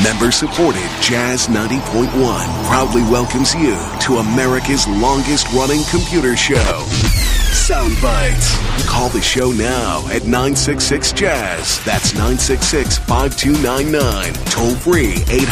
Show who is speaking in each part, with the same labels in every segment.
Speaker 1: Member-supported Jazz 90.1 proudly welcomes you to America's longest-running computer show, Sound Bites. Call the show now at 966-JAZZ. That's 966-5299. Toll-free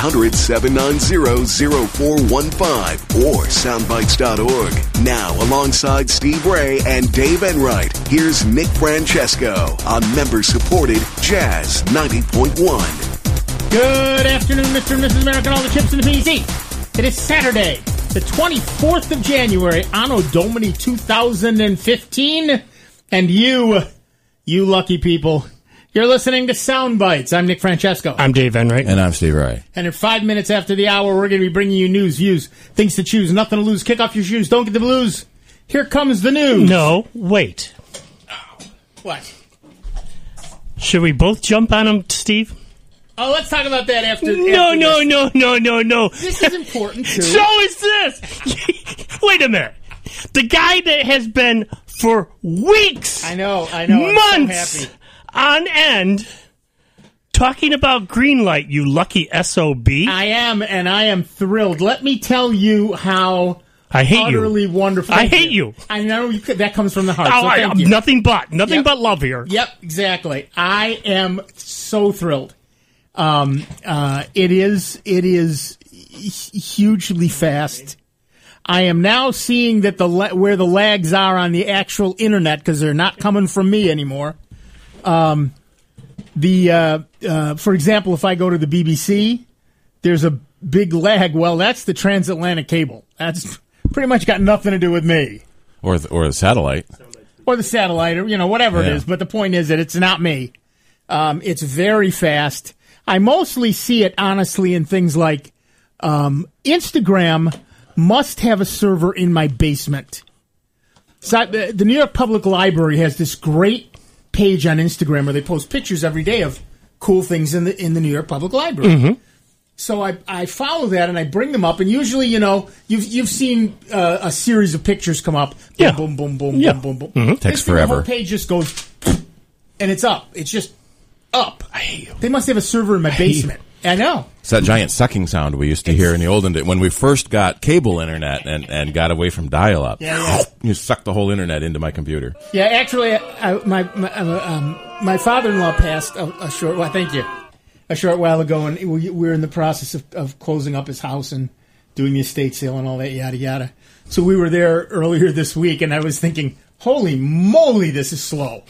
Speaker 1: 800-790-0415 or soundbites.org. Now, alongside Steve Ray and Dave Enright, here's Nick Francesco on member-supported Jazz 90.1.
Speaker 2: Good afternoon, Mr. and Mrs. America, and all the chips in the PC. It is Saturday, the 24th of January, Anno Domini 2015. And you lucky people, you're listening to Sound Bites. I'm Nick Francesco.
Speaker 3: I'm Dave Enright.
Speaker 4: And I'm Steve Ray.
Speaker 2: And in 5 minutes after the hour, we're going to be bringing you news, views, things to choose, nothing to lose. Kick off your shoes. Don't get the blues. Here comes the news.
Speaker 3: No, wait.
Speaker 2: What?
Speaker 3: Should we both jump on him, Steve?
Speaker 2: Oh, let's talk about that after.
Speaker 3: No.
Speaker 2: This is important, too.
Speaker 3: So is this. Wait a minute. The guy that has been for weeks.
Speaker 2: I know.
Speaker 3: Months
Speaker 2: I'm so happy.
Speaker 3: on end talking about Greenlight, you lucky SOB.
Speaker 2: I am thrilled. Let me tell you how
Speaker 3: I hate
Speaker 2: utterly
Speaker 3: you.
Speaker 2: wonderful.
Speaker 3: I hate you.
Speaker 2: I know that comes from the heart.
Speaker 3: Oh,
Speaker 2: So thank you.
Speaker 3: Nothing but love here.
Speaker 2: Yep, exactly. I am so thrilled. It is hugely fast. I am now seeing that where the lags are on the actual internet because they're not coming from me anymore. For example, if I go to the BBC, there's a big lag. Well, that's the transatlantic cable. That's pretty much got nothing to do with me.
Speaker 4: Or the satellite.
Speaker 2: Or the satellite, or whatever it is. But the point is that it's not me. It's very fast. I mostly see it, honestly, in things like Instagram must have a server in my basement. So the New York Public Library has this great page on Instagram where they post pictures every day of cool things in the New York Public Library. Mm-hmm. So I follow that and I bring them up, and usually, you've seen a series of pictures come up. Boom,
Speaker 3: Yeah.
Speaker 2: boom, boom, boom,
Speaker 3: Yeah.
Speaker 2: boom, boom, boom.
Speaker 4: Mm-hmm. Takes forever.
Speaker 2: The whole page just goes, and it's up. It's just up.
Speaker 3: I hate you.
Speaker 2: They must have a server in my basement. I know.
Speaker 4: It's that giant sucking sound we used to hear in the olden days when we first got cable internet and got away from dial-up.
Speaker 2: Yeah.
Speaker 4: You sucked the whole internet into my computer.
Speaker 2: Yeah, actually, my father-in-law passed a short while ago, and we were in the process of closing up his house and doing the estate sale and all that, yada, yada. So we were there earlier this week, and I was thinking, holy moly, this is slow.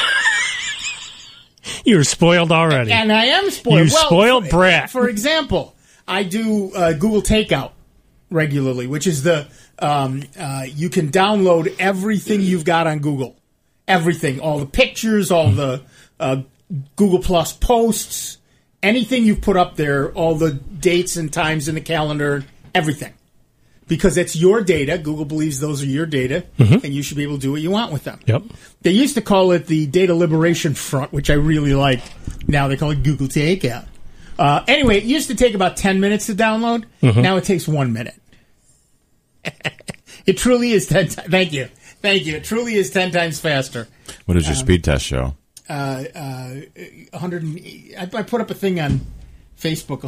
Speaker 3: You're spoiled already.
Speaker 2: And I am spoiled.
Speaker 3: You spoiled brat.
Speaker 2: For example, I do Google Takeout regularly, which is you can download everything you've got on Google. Everything. All the pictures, all the Google Plus posts, anything you've put up there, all the dates and times in the calendar, everything. Because it's your data. Google believes those are your data, and you should be able to do what you want with them.
Speaker 3: Yep.
Speaker 2: They used to call it the Data Liberation Front, which I really liked. Now they call it Google Takeout. Anyway, it used to take about 10 minutes to download. Now it takes 1 minute. It truly is 10 times. Thank you. It truly is 10 times faster.
Speaker 4: What does your speed test show?
Speaker 2: 100. I put up a thing on Facebook.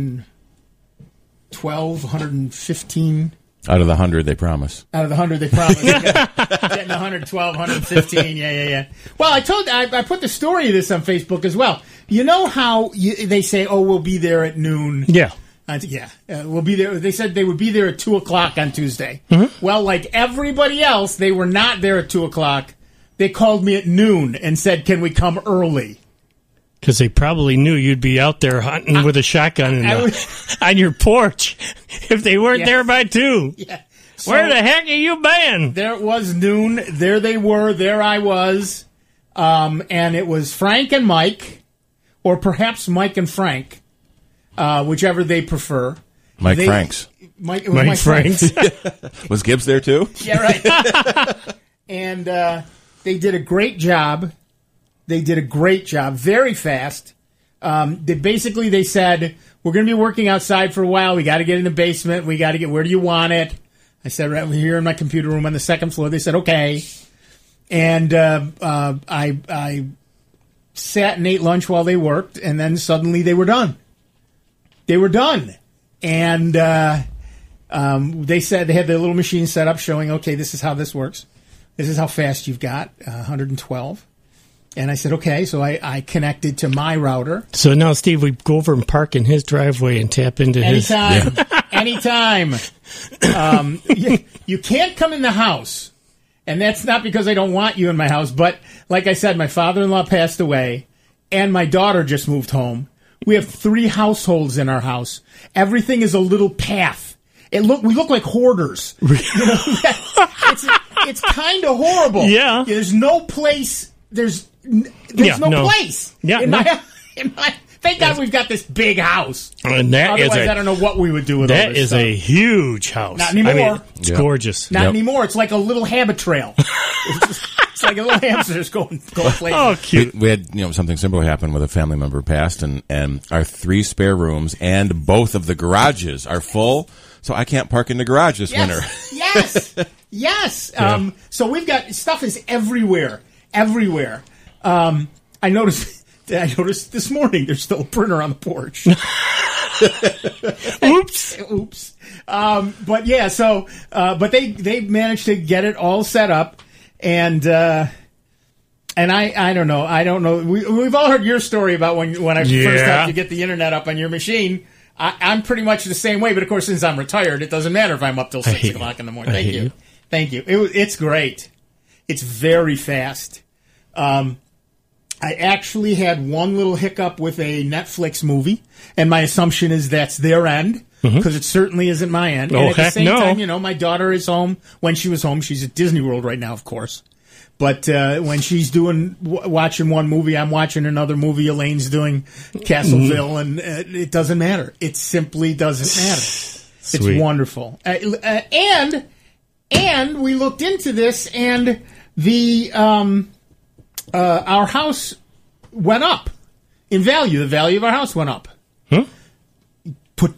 Speaker 2: 112, 115.
Speaker 4: Out of the 100 they promise.
Speaker 2: Out of the 100 they promise. Getting 112, 115. Yeah. Well, I put the story of this on Facebook as well. You know how they say, "Oh, we'll be there at noon."
Speaker 3: Yeah.
Speaker 2: We'll be there. They said they would be there at 2:00 on Tuesday. Mm-hmm. Well, like everybody else, they were not there at 2:00. They called me at noon and said, "Can we come early?"
Speaker 3: Because they probably knew you'd be out there hunting with a shotgun on your porch if they weren't there by 2.
Speaker 2: Yeah. So,
Speaker 3: where the heck have you been?
Speaker 2: There it was noon. There they were. There I was. And it was Frank and Mike, or perhaps Mike and Frank, whichever they prefer.
Speaker 4: Mike Franks.
Speaker 2: Mike
Speaker 3: Franks.
Speaker 4: Was Gibbs there too?
Speaker 2: Yeah, right. And they did a great job. Very fast. They said, we're going to be working outside for a while. We got to get in the basement. We got to get, where do you want it? I said, right here in my computer room on the second floor. They said, okay. And I sat and ate lunch while they worked, and then suddenly they were done. they were done. And they said they had their little machine set up showing, okay, this is how this works. This is how fast you've got, 112. And I said, okay, so I connected to my router.
Speaker 3: So now, Steve, we go over and park in his driveway and tap into
Speaker 2: Anytime. Anytime. You can't come in the house. And that's not because I don't want you in my house. But like I said, my father-in-law passed away, and my daughter just moved home. We have 3 households in our house. Everything is a little path. We look like hoarders. You know, it's kind of horrible.
Speaker 3: Yeah.
Speaker 2: There's no place. There's no place.
Speaker 3: Yeah,
Speaker 2: in my thank God we've got this big house.
Speaker 3: And
Speaker 2: Otherwise, I don't know what we would do with all
Speaker 3: that.
Speaker 2: this
Speaker 3: Is
Speaker 2: stuff.
Speaker 3: a huge house.
Speaker 2: Not anymore.
Speaker 3: I mean, it's gorgeous.
Speaker 2: Not anymore. It's like a little habit trail. It's like a little hamster's going places.
Speaker 3: Oh, cute.
Speaker 4: We had something similar happen with a family member passed, and our 3 spare rooms and both of the garages are full, so I can't park in the garage this winter.
Speaker 2: Yes. So we've got stuff is everywhere. I noticed this morning there's still a printer on the porch. Oops. But yeah, so but they managed to get it all set up, and I don't know. We've all heard your story about when I first had to get the internet up on your machine. I'm pretty much the same way, but of course, since I'm retired, it doesn't matter if I'm up till 6 o'clock in the morning. Thank you. It's great. It's very fast. I actually had one little hiccup with a Netflix movie, and my assumption is that's their end, because it certainly isn't my end. And at the same time, my daughter is home. When she was home, she's at Disney World right now, of course. But when she's watching one movie, I'm watching another movie. Elaine's doing Castleville, and it doesn't matter. It simply doesn't matter.
Speaker 3: Sweet.
Speaker 2: It's wonderful. And we looked into this, and the our house went up in value. The value of our house went up. Put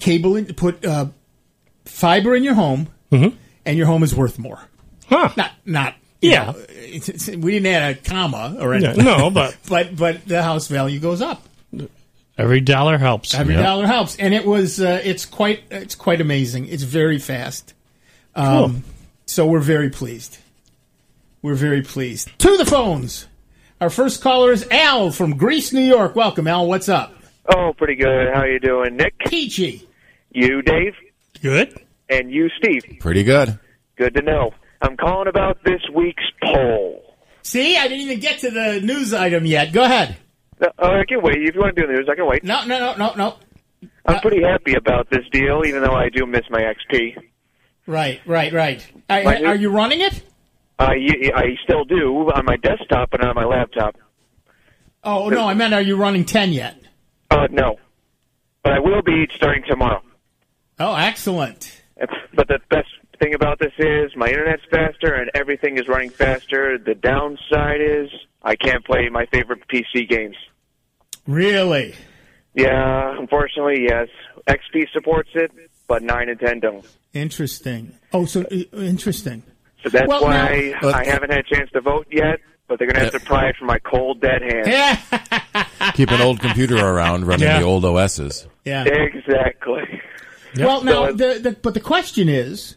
Speaker 2: fiber in your home, and your home is worth more. Not.
Speaker 3: Yeah.
Speaker 2: We didn't add a comma or anything.
Speaker 3: No, but
Speaker 2: the house value goes up.
Speaker 3: Every dollar helps.
Speaker 2: Dollar helps, and it was it's quite amazing. It's very fast.
Speaker 3: Cool.
Speaker 2: So we're very pleased. To the phones. Our first caller is Al from Greece, New York. Welcome, Al. What's up?
Speaker 5: Oh, pretty good. How you doing, Nick?
Speaker 2: Peachy.
Speaker 5: You, Dave?
Speaker 3: Good.
Speaker 5: And you, Steve?
Speaker 4: Pretty good.
Speaker 5: Good to know. I'm calling about this week's poll.
Speaker 2: See, I didn't even get to the news item yet. Go ahead.
Speaker 5: I can wait. If you want to do the news, I can wait.
Speaker 2: No.
Speaker 5: I'm pretty happy about this deal, even though I do miss my XP.
Speaker 2: Right. Are you running it?
Speaker 5: I still do on my desktop, but not on my laptop.
Speaker 2: Oh, no, I meant are you running 10 yet?
Speaker 5: No. But I will be starting tomorrow.
Speaker 2: Oh, excellent.
Speaker 5: But the best thing about this is my internet's faster and everything is running faster. The downside is I can't play my favorite PC games.
Speaker 2: Really?
Speaker 5: Yeah, unfortunately, yes. XP supports it, but 9 and 10 don't.
Speaker 2: Interesting. Oh, so interesting.
Speaker 5: So that's why I haven't had a chance to vote yet, but they're going to have to pry it from my cold, dead hands.
Speaker 4: Keep an old computer around running the old OSs.
Speaker 2: Yeah.
Speaker 5: Exactly.
Speaker 2: Yep. Well, now, but the question is,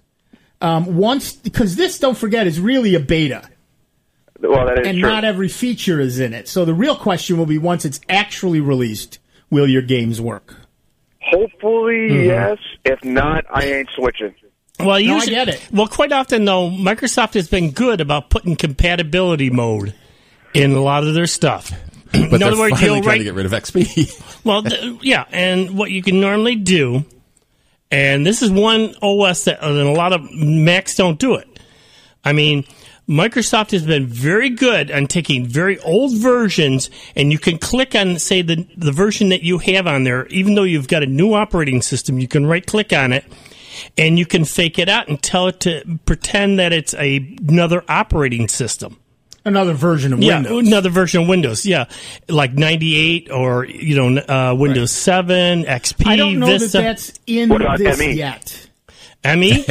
Speaker 2: because this, don't forget, is really a beta.
Speaker 5: Well, that is
Speaker 2: and
Speaker 5: true.
Speaker 2: not every feature is in it. So the real question will be, once it's actually released, will your games work?
Speaker 5: Hopefully, yes. If not, I ain't switching.
Speaker 3: Well,
Speaker 2: I get it.
Speaker 3: Well, quite often, though, Microsoft has been good about putting compatibility mode in a lot of their stuff.
Speaker 4: But
Speaker 3: in other
Speaker 4: they're
Speaker 3: words,
Speaker 4: finally trying to get rid of XP.
Speaker 3: Well, and what you can normally do, and this is one OS that a lot of Macs don't do it. I mean, Microsoft has been very good on taking very old versions, and you can click on, say, the version that you have on there. Even though you've got a new operating system, you can right-click on it, and you can fake it out and tell it to pretend that it's another operating system.
Speaker 2: Another version of Windows.
Speaker 3: Yeah, another version of Windows, like 98 or, Windows 7, XP,
Speaker 2: I don't know
Speaker 3: Vista.
Speaker 2: that that's in this
Speaker 5: ME?
Speaker 2: yet.
Speaker 3: ME?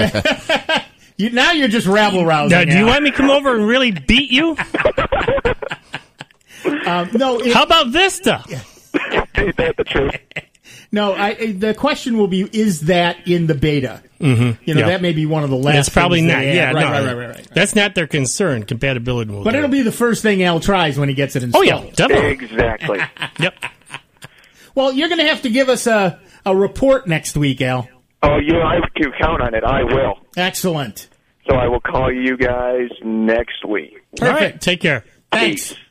Speaker 2: Now you're just rabble-rousing.
Speaker 3: Now, do you want me to come over and really beat you?
Speaker 2: No.
Speaker 3: How about Vista?
Speaker 5: Ain't that the truth?
Speaker 2: No, the question will be, is that in the beta?
Speaker 3: Mm-hmm.
Speaker 2: That may be one of the last.
Speaker 3: It's probably
Speaker 2: things
Speaker 3: not.
Speaker 2: they add.
Speaker 3: Right. That's not their concern. Compatibility will.
Speaker 2: But it'll be the first thing Al tries when he gets it installed.
Speaker 3: Oh yeah, definitely.
Speaker 5: Exactly.
Speaker 3: Yep.
Speaker 2: Well, you're going to have to give us a report next week, Al.
Speaker 5: Oh, I can count on it. I will.
Speaker 2: Excellent.
Speaker 5: So I will call you guys next week.
Speaker 2: Perfect.
Speaker 3: All right, take care.
Speaker 2: Thanks.
Speaker 5: Peace.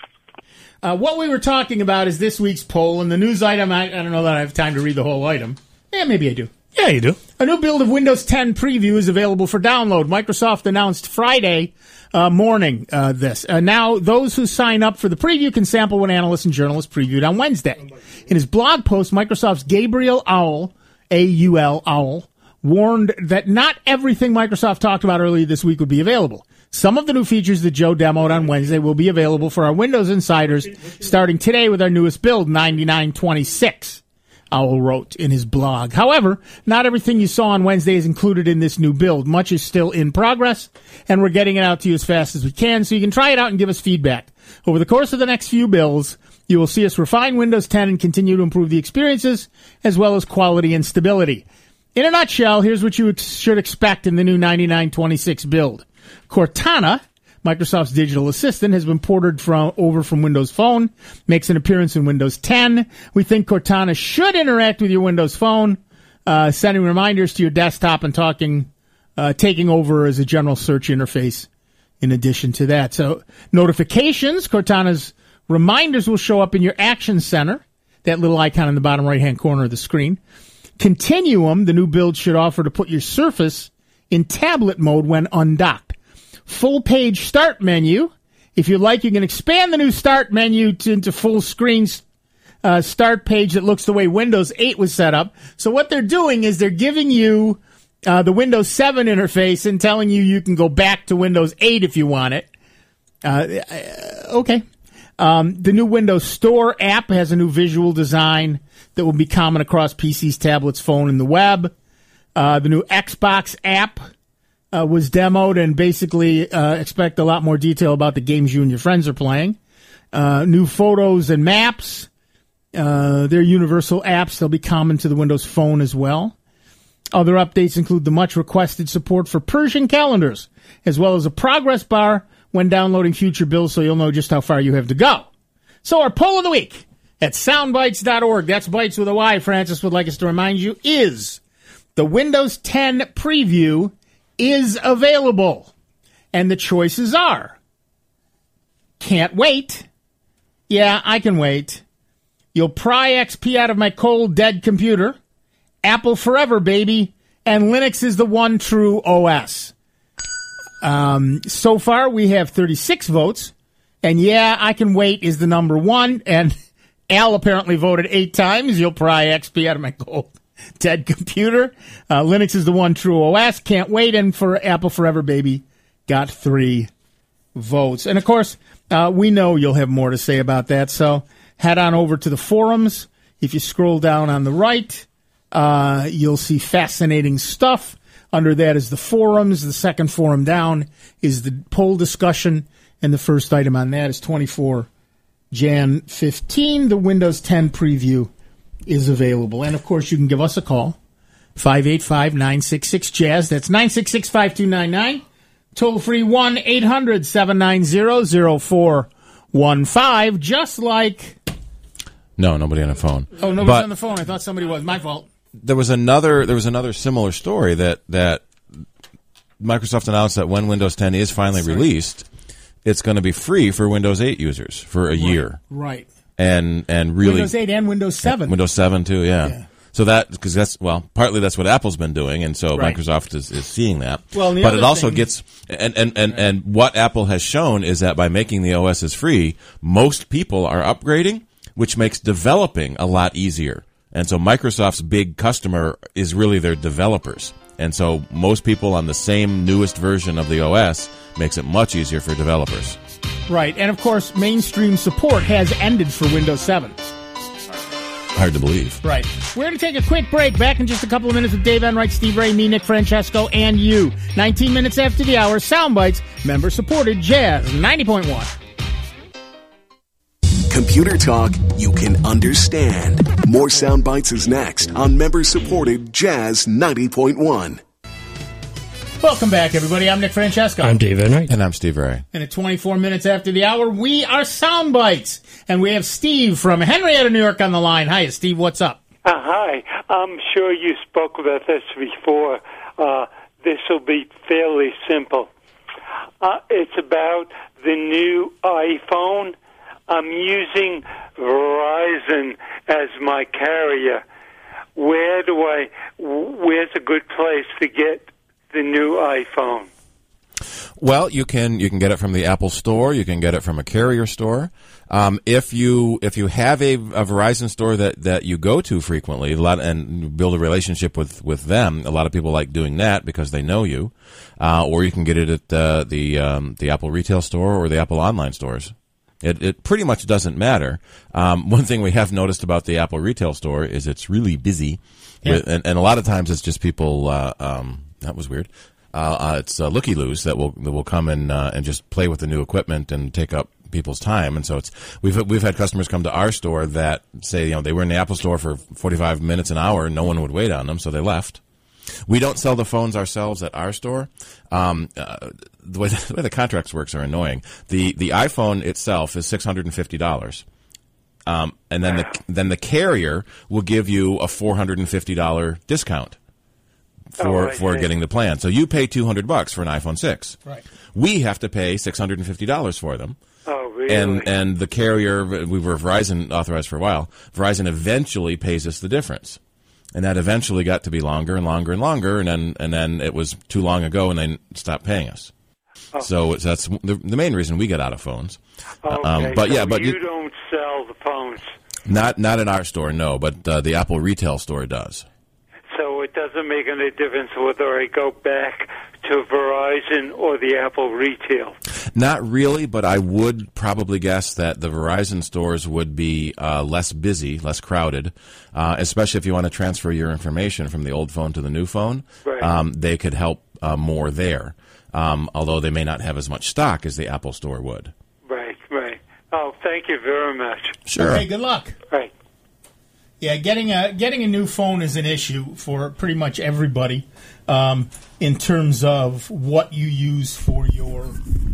Speaker 2: What we were talking about is this week's poll, and the news item, I don't know that I have time to read the whole item. Maybe I do.
Speaker 3: Yeah, you do.
Speaker 2: A new build of Windows 10 Preview is available for download. Microsoft announced Friday morning this. Now, those who sign up for the preview can sample what analysts and journalists previewed on Wednesday. In his blog post, Microsoft's Gabriel Owl, A-U-L, Owl, warned that not everything Microsoft talked about earlier this week would be available. Some of the new features that Joe demoed on Wednesday will be available for our Windows insiders starting today with our newest build, 9926, Owl wrote in his blog. However, not everything you saw on Wednesday is included in this new build. Much is still in progress, and we're getting it out to you as fast as we can, so you can try it out and give us feedback. Over the course of the next few builds, you will see us refine Windows 10 and continue to improve the experiences, as well as quality and stability. In a nutshell, here's what you should expect in the new 9926 build. Cortana, Microsoft's digital assistant, has been ported over from Windows Phone, makes an appearance in Windows 10. We think Cortana should interact with your Windows Phone, sending reminders to your desktop and taking over as a general search interface in addition to that. So notifications, Cortana's reminders will show up in your Action Center, that little icon in the bottom right-hand corner of the screen. Continuum, the new build should offer to put your Surface in tablet mode when undocked. Full page start menu. If you like, you can expand the new start menu into full screen start page that looks the way Windows 8 was set up. So what they're doing is they're giving you the Windows 7 interface and telling you can go back to Windows 8 if you want it. Okay. The new Windows Store app has a new visual design that will be common across PCs, tablets, phone, and the web. The new Xbox app was demoed, and basically expect a lot more detail about the games you and your friends are playing. New photos and maps. They're universal apps. They'll be common to the Windows Phone as well. Other updates include the much-requested support for Persian calendars, as well as a progress bar when downloading future builds, so you'll know just how far you have to go. So our poll of the week at soundbites.org, that's Bites with a Y, Francis would like us to remind you, is the Windows 10 preview is available. And the choices are: can't wait. Yeah, I can wait. You'll pry XP out of my cold, dead computer. Apple forever, baby. And Linux is the one true OS. So far, we have 36 votes. And yeah, I can wait is the number one. And Al apparently voted 8 times. You'll pry XP out of my cold, dead computer. Linux is the one true OS. Can't wait. And for Apple forever, baby, got 3 votes. And of course, we know you'll have more to say about that. So head on over to the forums. If you scroll down on the right, you'll see fascinating stuff. Under that is the forums. The second forum down is the poll discussion. And the first item on that is 24 Jan 15. The Windows 10 preview is available. And, of course, you can give us a call, 585-966-JAZZ. That's 966-5299. Toll-free 1-800-790-0415. Just like...
Speaker 4: No, nobody on the phone.
Speaker 2: Oh, nobody's on the phone. I thought somebody was. My fault.
Speaker 4: There was another similar story that Microsoft announced that when Windows 10 is finally released, it's going to be free for Windows 8 users for a year. Right. And really
Speaker 2: Windows 8 and Windows 7.
Speaker 4: Windows 7 too, yeah. So partly that's what Apple's been doing, and so
Speaker 2: right.
Speaker 4: Microsoft is seeing that.
Speaker 2: Well,
Speaker 4: but it also gets and what Apple has shown is that by making the OSs free, most people are upgrading, which makes developing a lot easier. And so Microsoft's big customer is really their developers. And so most people on the same newest version of the OS makes it much easier for developers.
Speaker 2: Right. And, of course, mainstream support has ended for Windows 7.
Speaker 4: Hard to believe.
Speaker 2: Right. We're going to take a quick break. Back in just a couple of minutes with Dave Enright, Steve Ray, me, Nick Francesco, and you. 19 minutes after the hour, Soundbites, member-supported Jazz 90.1.
Speaker 1: Computer talk you can understand. More Sound Bites is next on member-supported Jazz 90.1.
Speaker 2: Welcome back, everybody. I'm Nick Francesco.
Speaker 3: I'm Dave Enright.
Speaker 4: And I'm Steve Ray.
Speaker 2: And at 24 minutes after the hour, we are Sound Bites. And we have Steve from Henrietta, New York on the line. Hi, Steve. What's up?
Speaker 6: Hi. I'm sure you spoke about this before. This will be fairly simple. It's about the new iPhone. I'm using Verizon as my carrier. Where's a good place to get the new iPhone?
Speaker 4: Well, you can get it from the Apple Store. You can get it from a carrier store. If you have a Verizon store that you go to frequently, and build a relationship with them, a lot of people like doing that because they know you. Or you can get it at the Apple retail store or the Apple online stores. It pretty much doesn't matter. One thing we have noticed about the Apple retail store is it's really busy, and a lot of times it's just people. That was weird. It's looky-loos that will come and just play with the new equipment and take up people's time. And so we've had customers come to our store that say, they were in the Apple store for 45 minutes, an hour, and no one would wait on them, so they left. We don't sell the phones ourselves at our store. The way the contracts works are annoying. The iPhone itself is $650. And then the carrier will give you a $450 discount for getting the plan. So you pay $200 for an iPhone 6.
Speaker 2: Right.
Speaker 4: We have to pay $650 for them.
Speaker 6: Oh, really?
Speaker 4: And the carrier, we were Verizon authorized for a while. Verizon eventually pays us the difference. And that eventually got to be longer and longer and longer, and then it was too long ago, and they stopped paying us. Oh. So that's the main reason we get out of phones.
Speaker 6: Okay,
Speaker 4: but
Speaker 6: you don't sell the phones.
Speaker 4: Not in our store, no. But the Apple retail store does.
Speaker 6: So it doesn't make any difference whether I go back to Verizon or the Apple retail?
Speaker 4: Not really, but I would probably guess that the Verizon stores would be less busy, less crowded, especially if you want to transfer your information from the old phone to the new phone.
Speaker 6: Right.
Speaker 4: They could help more there, although they may not have as much stock as the Apple store would.
Speaker 6: Right. Oh, thank you very much.
Speaker 4: Sure.
Speaker 2: Okay, good luck.
Speaker 6: Right.
Speaker 2: Yeah, getting a new phone is an issue for pretty much everybody in terms of what you use for your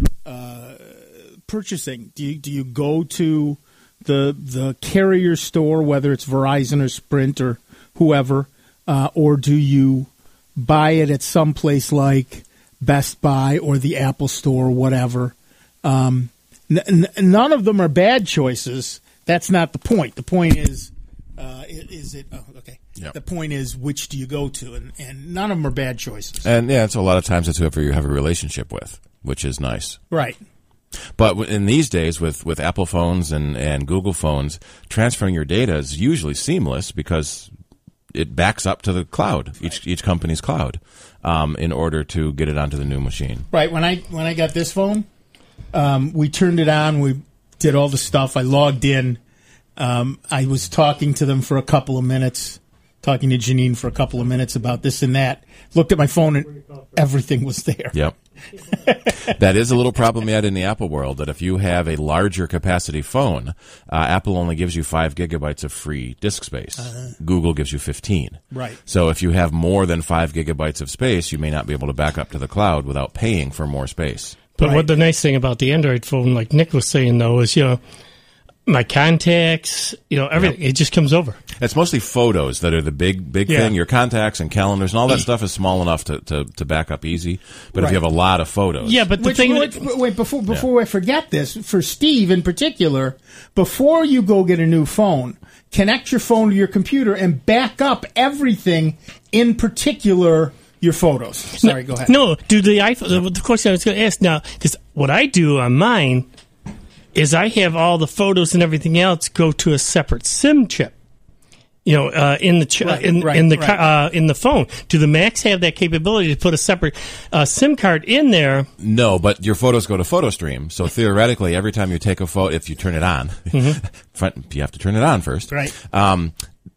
Speaker 2: purchasing. Do you go to the carrier store, whether it's Verizon or Sprint or whoever, or do you buy it at some place like Best Buy or the Apple Store, whatever? None of them are bad choices. That's not the point. The point is it? Oh, okay. Yep. The point is, which do you go to? And none of them are bad choices.
Speaker 4: And so a lot of times it's whoever you have a relationship with, which is nice.
Speaker 2: Right.
Speaker 4: But in these days, with Apple phones and Google phones, transferring your data is usually seamless because it backs up to the cloud, each company's cloud, in order to get it onto the new machine.
Speaker 2: Right. When I got this phone, we turned it on. We did all the stuff. I logged in. I was talking to them for a couple of minutes, talking to Janine for a couple of minutes about this and that. Looked at my phone and everything was there.
Speaker 4: Yep. That is a little problem yet in the Apple world, that if you have a larger capacity phone, Apple only gives you 5 gigabytes of free disk space. Google gives you 15.
Speaker 2: Right.
Speaker 4: So if you have more than 5 gigabytes of space, you may not be able to back up to the cloud without paying for more space.
Speaker 3: But
Speaker 2: Right.
Speaker 3: what the nice thing about the Android phone, like Nick was saying, though, is, my contacts, everything, It just comes over.
Speaker 4: It's mostly photos that are the big thing. Your contacts and calendars and all that stuff is small enough to back up easy. But if you have a lot of photos.
Speaker 3: Yeah, but
Speaker 2: Wait, before I forget this, for Steve in particular, before you go get a new phone, connect your phone to your computer and back up everything, in particular your photos. Sorry, go ahead.
Speaker 3: No, do the iPhone, the question I was going to ask now, because what I do on mine is I have all the photos and everything else go to a separate SIM chip. In the phone. Do the Macs have that capability to put a separate SIM card in there?
Speaker 4: No, but your photos go to PhotoStream. So theoretically, every time you take a photo, if you turn it on, you have to turn it on first.
Speaker 2: Right.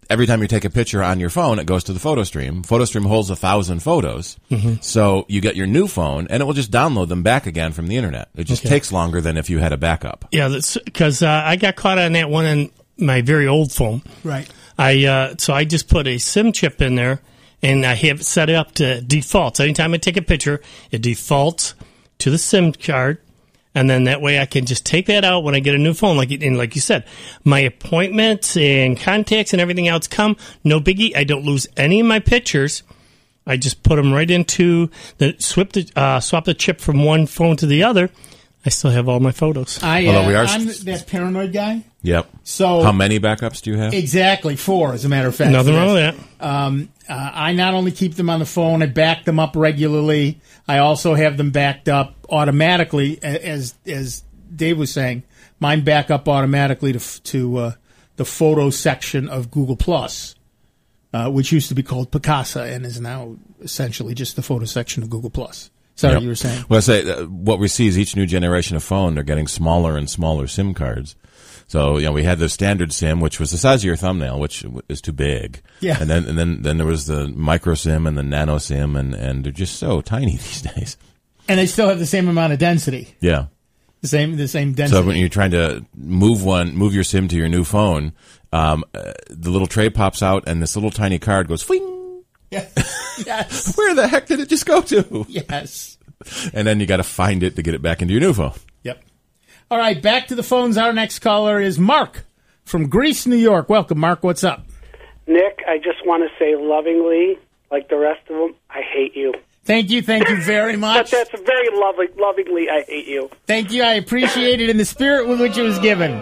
Speaker 4: every time you take a picture on your phone, it goes to the PhotoStream. PhotoStream holds 1,000 photos. So you get your new phone, and it will just download them back again from the internet. It just takes longer than if you had a backup.
Speaker 3: Yeah, that's because I got caught on that one on my very old phone.
Speaker 2: Right.
Speaker 3: So I just put a SIM chip in there, and I have it set up to default. So anytime I take a picture, it defaults to the SIM card. And then that way I can just take that out when I get a new phone. Like you said, my appointments and contacts and everything else come. No biggie. I don't lose any of my pictures. I just put them right into swap the chip from one phone to the other. I still have all my photos.
Speaker 2: I'm that paranoid guy.
Speaker 4: Yep.
Speaker 2: So
Speaker 4: how many backups do you have?
Speaker 2: Exactly 4, as a matter of fact.
Speaker 3: Nothing wrong with that.
Speaker 2: I not only keep them on the phone, I back them up regularly. I also have them backed up automatically, as Dave was saying. Mine back up automatically to the photo section of Google Plus, which used to be called Picasa and is now essentially just the photo section of Google Plus. Sorry, you were saying.
Speaker 4: Well, I say what we see is each new generation of phone, they're getting smaller and smaller SIM cards. So, we had the standard SIM, which was the size of your thumbnail, which is too big.
Speaker 2: Yeah.
Speaker 4: And then there was the micro SIM and the nano SIM, and they're just so tiny these days.
Speaker 2: And they still have the same amount of density.
Speaker 4: Yeah.
Speaker 2: The same density.
Speaker 4: So when you're trying to move your SIM to your new phone, the little tray pops out, and this little tiny card goes, fling.
Speaker 2: Yeah. Yes.
Speaker 4: Where the heck did it just go to?
Speaker 2: Yes.
Speaker 4: And then you got to find it to get it back into your new phone.
Speaker 2: Yep. All right, back to the phones. Our next caller is Mark from Greece, New York. Welcome, Mark. What's up?
Speaker 7: Nick, I just want to say lovingly, like the rest of them, I hate you.
Speaker 2: Thank you very much.
Speaker 7: But that's very lovingly, I hate you.
Speaker 2: Thank you. I appreciate it in the spirit with which it was given.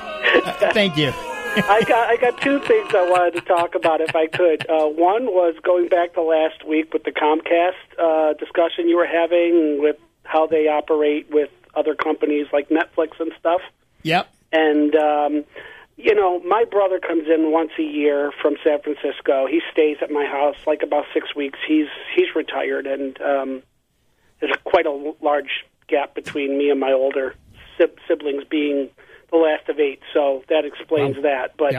Speaker 2: Thank you.
Speaker 7: I got 2 things I wanted to talk about, if I could. One was going back to last week with the Comcast discussion you were having with how they operate with other companies like Netflix and stuff.
Speaker 2: Yep.
Speaker 7: And, my brother comes in once a year from San Francisco. He stays at my house like about 6 weeks. He's retired, and there's quite a large gap between me and my older siblings being the last of 8, so that explains that. But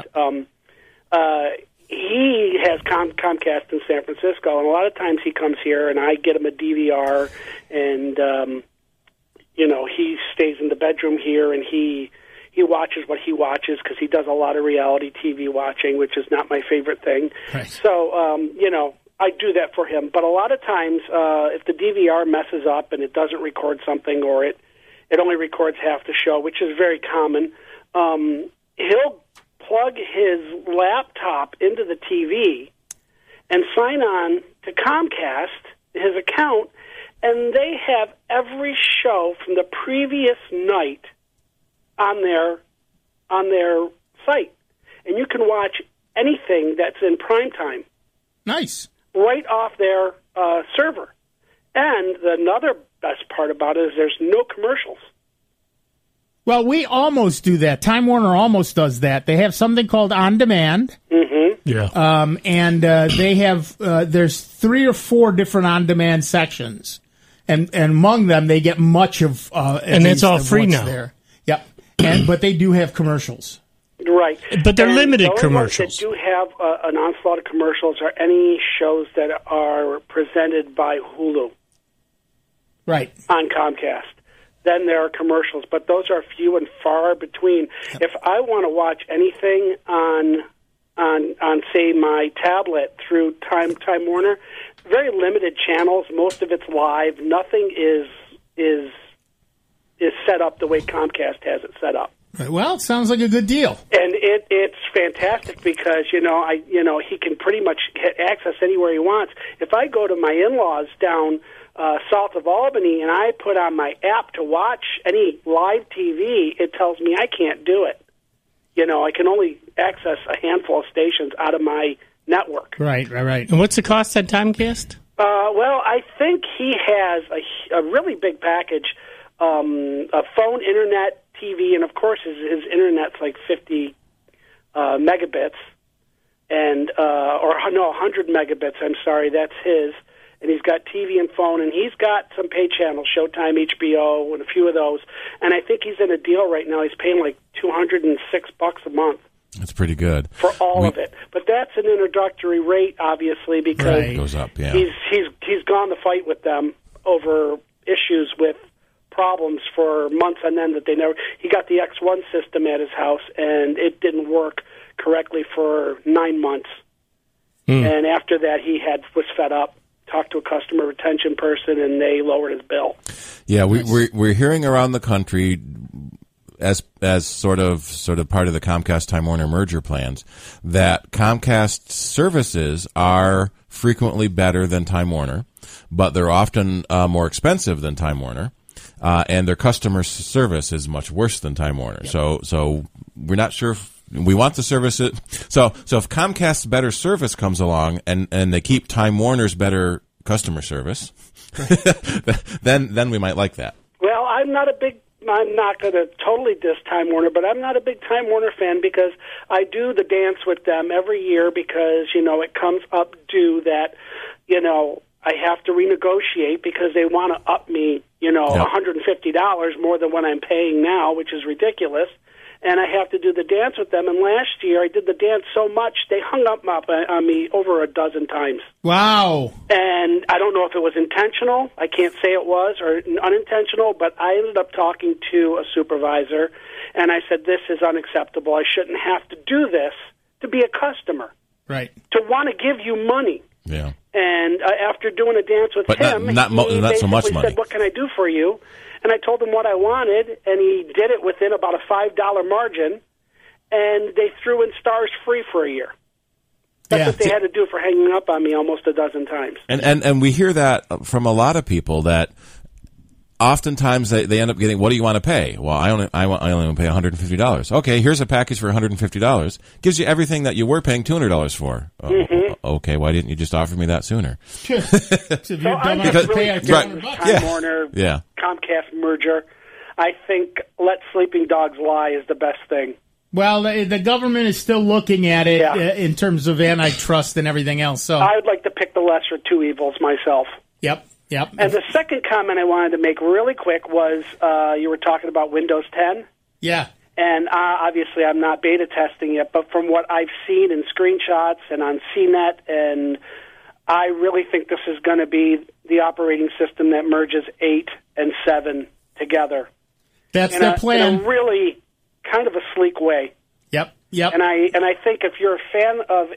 Speaker 7: he has Comcast in San Francisco, and a lot of times he comes here, and I get him a DVR, and he stays in the bedroom here, and he watches what he watches because he does a lot of reality TV watching, which is not my favorite thing.
Speaker 2: Right.
Speaker 7: So, I do that for him. But a lot of times, if the DVR messes up and it doesn't record something, or it only records half the show, which is very common, he'll plug his laptop into the TV and sign on to Comcast, his account, and they have every show from the previous night on their site. And you can watch anything that's in prime time.
Speaker 2: Nice.
Speaker 7: Right off their server. And another best part about it is there's no commercials.
Speaker 2: Well, we almost do that. Time Warner almost does that. They have something called On Demand.
Speaker 7: Mm-hmm.
Speaker 3: Yeah.
Speaker 2: And they have, there's 3 or 4 different On Demand sections. And among them, they get much of,
Speaker 3: and it's all free now.
Speaker 2: There. Yep. But they do have commercials.
Speaker 7: Right.
Speaker 3: But they're limited
Speaker 7: the
Speaker 3: commercials.
Speaker 7: Ones that do have an onslaught of commercials are any shows that are presented by Hulu.
Speaker 2: Right.
Speaker 7: On Comcast. Then there are commercials, but those are few and far between. Yep. If I want to watch anything on say my tablet through Time Warner, very limited channels. Most of it's live. Nothing is set up the way Comcast has it set up.
Speaker 2: Right. Well, it sounds like a good deal.
Speaker 7: And it's fantastic because he can pretty much get access anywhere he wants. If I go to my in-laws down south of Albany and I put on my app to watch any live TV, it tells me I can't do it. I can only access a handful of stations out of my network.
Speaker 2: Right.
Speaker 3: And what's the cost at Comcast?
Speaker 7: Well, I think he has a really big package, a phone, internet, TV, and of course his internet's like 50 megabits, and 100 megabits. I'm sorry, that's his. And he's got TV and phone, and he's got some pay channels, Showtime, HBO, and a few of those. And I think he's in a deal right now. He's paying like $206 a month.
Speaker 4: That's pretty good.
Speaker 7: For all of it. But that's an introductory rate, obviously, because
Speaker 4: It goes up, yeah.
Speaker 7: he's gone to fight with them over issues with problems for months on end that they never... He got the X1 system at his house, and it didn't work correctly for 9 months. And after that, he was fed up, talked to a customer retention person, and they lowered his bill.
Speaker 4: Yeah, we're hearing around the country, as sort of part of the Comcast Time Warner merger plans, that Comcast services are frequently better than Time Warner, but they're often more expensive than Time Warner, and their customer service is much worse than Time Warner. Yep. So we're not sure if we want the service. So if Comcast's better service comes along and they keep Time Warner's better customer service, then we might like that.
Speaker 7: Well, I'm not going to totally diss Time Warner, but I'm not a big Time Warner fan because I do the dance with them every year because, it comes up due that, I have to renegotiate because they want to up me, $150 more than what I'm paying now, which is ridiculous. And I have to do the dance with them. And last year I did the dance so much, they hung up on me over a dozen times.
Speaker 2: Wow.
Speaker 7: And I don't know if it was intentional. I can't say it was, or unintentional, but I ended up talking to a supervisor, and I said, this is unacceptable. I shouldn't have to do this to be a customer.
Speaker 2: Right.
Speaker 7: To want to give you money.
Speaker 4: Yeah.
Speaker 7: And after doing a dance with him,
Speaker 4: not so much money.
Speaker 7: Said, what can I do for you? And I told him what I wanted, and he did it within about a $5 margin, and they threw in stars free for a year. That's what they had to do for hanging up on me almost a dozen times.
Speaker 4: And we hear that from a lot of people that oftentimes they end up getting, what do you want to pay? Well, I only want to pay $150. Okay, here's a package for $150. Gives you everything that you were paying $200 for. Okay, why didn't you just offer me that sooner?
Speaker 2: So if you're dumb enough to pay $200,
Speaker 7: Time Warner, Comcast merger, I think let sleeping dogs lie is the best thing.
Speaker 2: Well, the government is still looking at it in terms of antitrust and everything else. So
Speaker 7: I would like to pick the lesser of two evils myself.
Speaker 2: Yep.
Speaker 7: And the second comment I wanted to make really quick was you were talking about Windows 10.
Speaker 2: Yeah.
Speaker 7: And obviously I'm not beta testing it, but from what I've seen in screenshots and on CNET, and I really think this is going to be the operating system that merges 8 and 7 together.
Speaker 2: That's their plan.
Speaker 7: In a really kind of a sleek way.
Speaker 2: Yep.
Speaker 7: And I think if you're a fan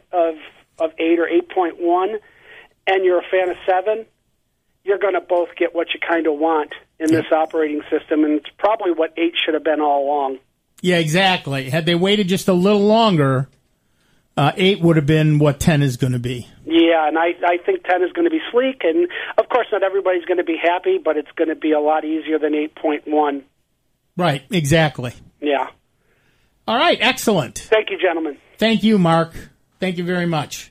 Speaker 7: of 8 or 8.1 and you're a fan of 7, you're going to both get what you kind of want in this operating system, and it's probably what 8 should have been all along.
Speaker 2: Yeah, exactly. Had they waited just a little longer, 8 would have been what 10 is going to be.
Speaker 7: Yeah, and I think 10 is going to be sleek, and of course not everybody's going to be happy, but it's going to be a lot easier than 8.1.
Speaker 2: Right, exactly.
Speaker 7: Yeah.
Speaker 2: All right, excellent.
Speaker 7: Thank you, gentlemen.
Speaker 2: Thank you, Mark. Thank you very much.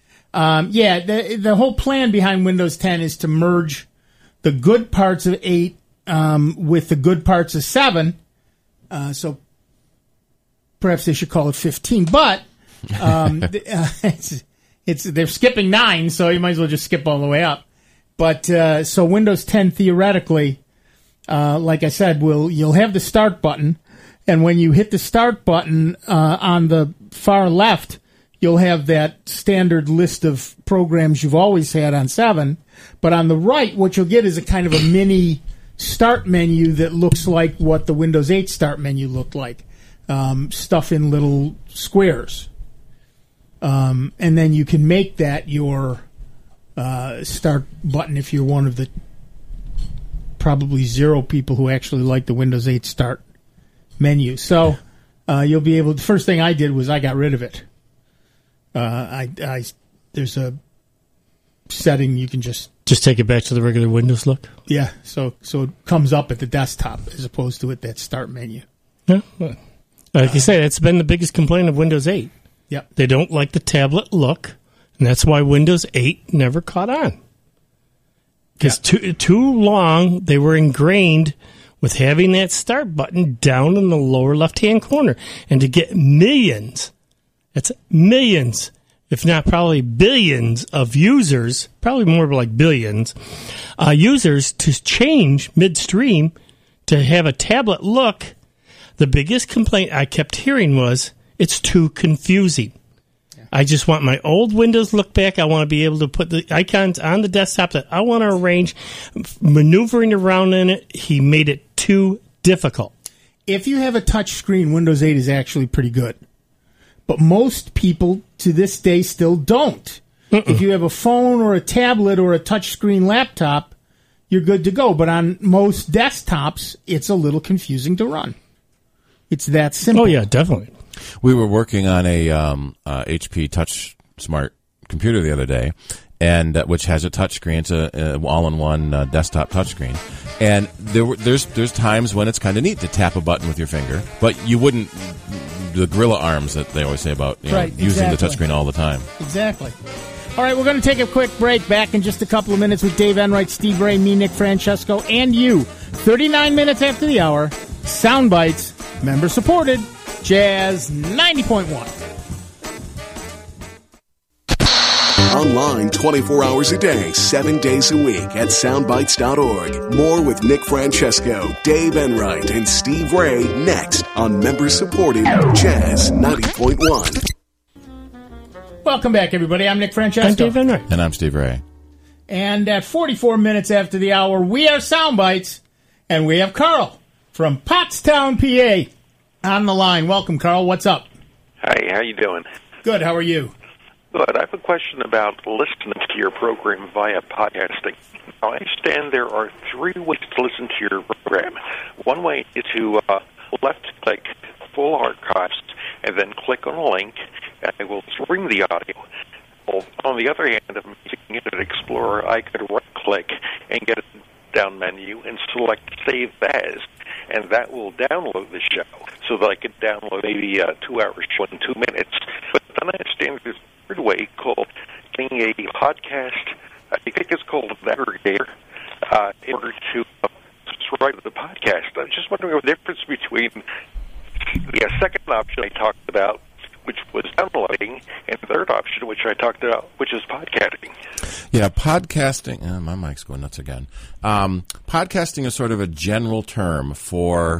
Speaker 2: The whole plan behind Windows 10 is to merge the good parts of 8 with the good parts of 7. So perhaps they should call it 15. But they're skipping 9, so you might as well just skip all the way up. But so Windows 10 theoretically, like I said, you'll have the start button, and when you hit the start button on the far left, you'll have that standard list of programs you've always had on 7. But on the right, what you'll get is a kind of a mini start menu that looks like what the Windows 8 start menu looked like. Stuff in little squares. And then you can make that your start button if you're one of the probably 0 people who actually like the Windows 8 start menu. So you'll be able... The first thing I did was I got rid of it. There's a setting you can just
Speaker 3: take it back to the regular Windows look.
Speaker 2: Yeah, so it comes up at the desktop as opposed to at that start menu.
Speaker 3: Yeah, like you say, that's been the biggest complaint of Windows 8.
Speaker 2: Yep,
Speaker 3: they don't like the tablet look, and that's why Windows 8 never caught on. Because too long they were ingrained with having that start button down in the lower left-hand corner, and to get millions. That's millions, if not probably billions of users, probably more like billions, users to change midstream to have a tablet look. The biggest complaint I kept hearing was It's too confusing. I just want my old Windows look back. I want to be able to put the icons on the desktop that I want to arrange, maneuvering around in it. He made it too difficult.
Speaker 2: If you have a touch screen, Windows 8 is actually pretty good. But most people to this day still don't. If you have a phone or a tablet or a touch screen laptop, you're good to go. But on most desktops, it's a little confusing to run. It's that simple.
Speaker 3: Oh, yeah, definitely.
Speaker 4: We were working on a HP Touch Smart computer the other day, and which has a touchscreen. It's a all-in-one desktop touchscreen. And there's times when it's kind of neat to tap a button with your finger, but you wouldn't the gorilla arms that they always say about using the touchscreen all the time.
Speaker 2: Exactly. All right, we're going to take a quick break. Back in just a couple of minutes with Dave Enright, Steve Ray, me, Nick Francesco, and you. 39 minutes after the hour, Sound Bites, member supported, Jazz 90.1.
Speaker 1: Online 24 hours a day, 7 days a week at soundbites.org. More with Nick Francesco, Dave Enright, and Steve Ray next on member-supported Jazz 90.1.
Speaker 2: Welcome back, everybody. I'm Nick Francesco.
Speaker 3: I'm Dave Enright.
Speaker 4: And I'm Steve Ray.
Speaker 2: And at 44 minutes after the hour, we are Soundbites, and we have Carl from Pottstown, PA, on the line. Welcome, Carl. What's up?
Speaker 8: Hi, how you doing?
Speaker 2: Good. How are you?
Speaker 8: Good. I have a question about listening to your program via podcasting. Now, I understand there are 3 ways to listen to your program. One way is to left-click full archives and then click on a link, and it will stream the audio. Well, on the other hand, if I'm using Internet Explorer, I could right-click and get a down menu and select Save As, and that will download the show so that I could download maybe a 2-hour show in 2 minutes. But then I understand there's a third way called getting a podcast, I think it's called an aggregator, in order to subscribe to the podcast. I was just wondering the difference between the second option I talked about, which was downloading, and the third option, which I talked about, which is podcasting.
Speaker 4: Yeah, podcasting. My mic's going nuts again. Podcasting is sort of a general term for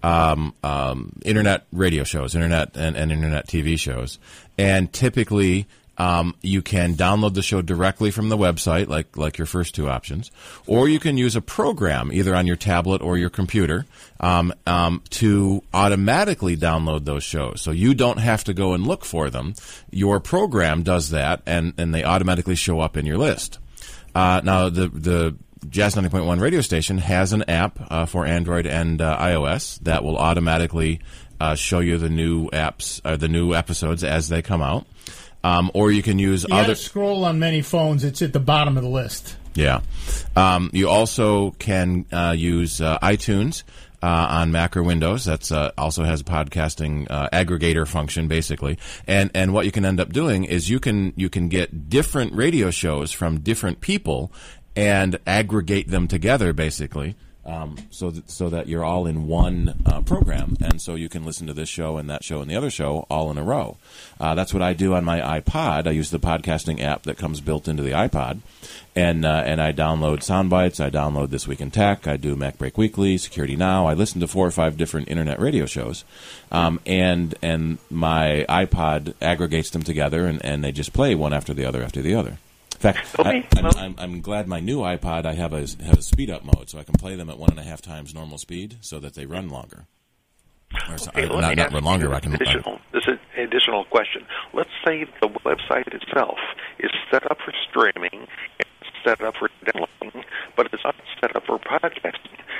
Speaker 4: internet radio shows, internet and internet TV shows, and typically you can download the show directly from the website, like your first 2 options, or you can use a program either on your tablet or your computer to automatically download those shows. So you don't have to go and look for them. Your program does that, and they automatically show up in your list. Now, the Jazz 90.1 radio station has an app for Android and iOS that will automatically show you the new apps, the new episodes as they come out. Or you can use
Speaker 2: you
Speaker 4: other.
Speaker 2: Scroll on many phones; it's at the bottom of the list.
Speaker 4: Yeah, you also can use iTunes on Mac or Windows. That's also has a podcasting aggregator function, basically. And what you can end up doing is you can get different radio shows from different people and aggregate them together, basically. So that you're all in one program, and so you can listen to this show and that show and the other show all in a row. That's what I do on my iPod. I use the podcasting app that comes built into the iPod, and I download Soundbites. I download This Week in Tech. I do Mac Break Weekly, Security Now. I listen to 4 or 5 different internet radio shows, and my iPod aggregates them together, and they just play one after the other after the other. In fact, I'm glad my new iPod, I have a speed-up mode, so I can play them at 1.5 times normal speed so that they run longer. Or not run longer.
Speaker 8: This is an additional question. Let's say the website itself is set up for streaming, it's set up for downloading, but it's not set up for podcasting.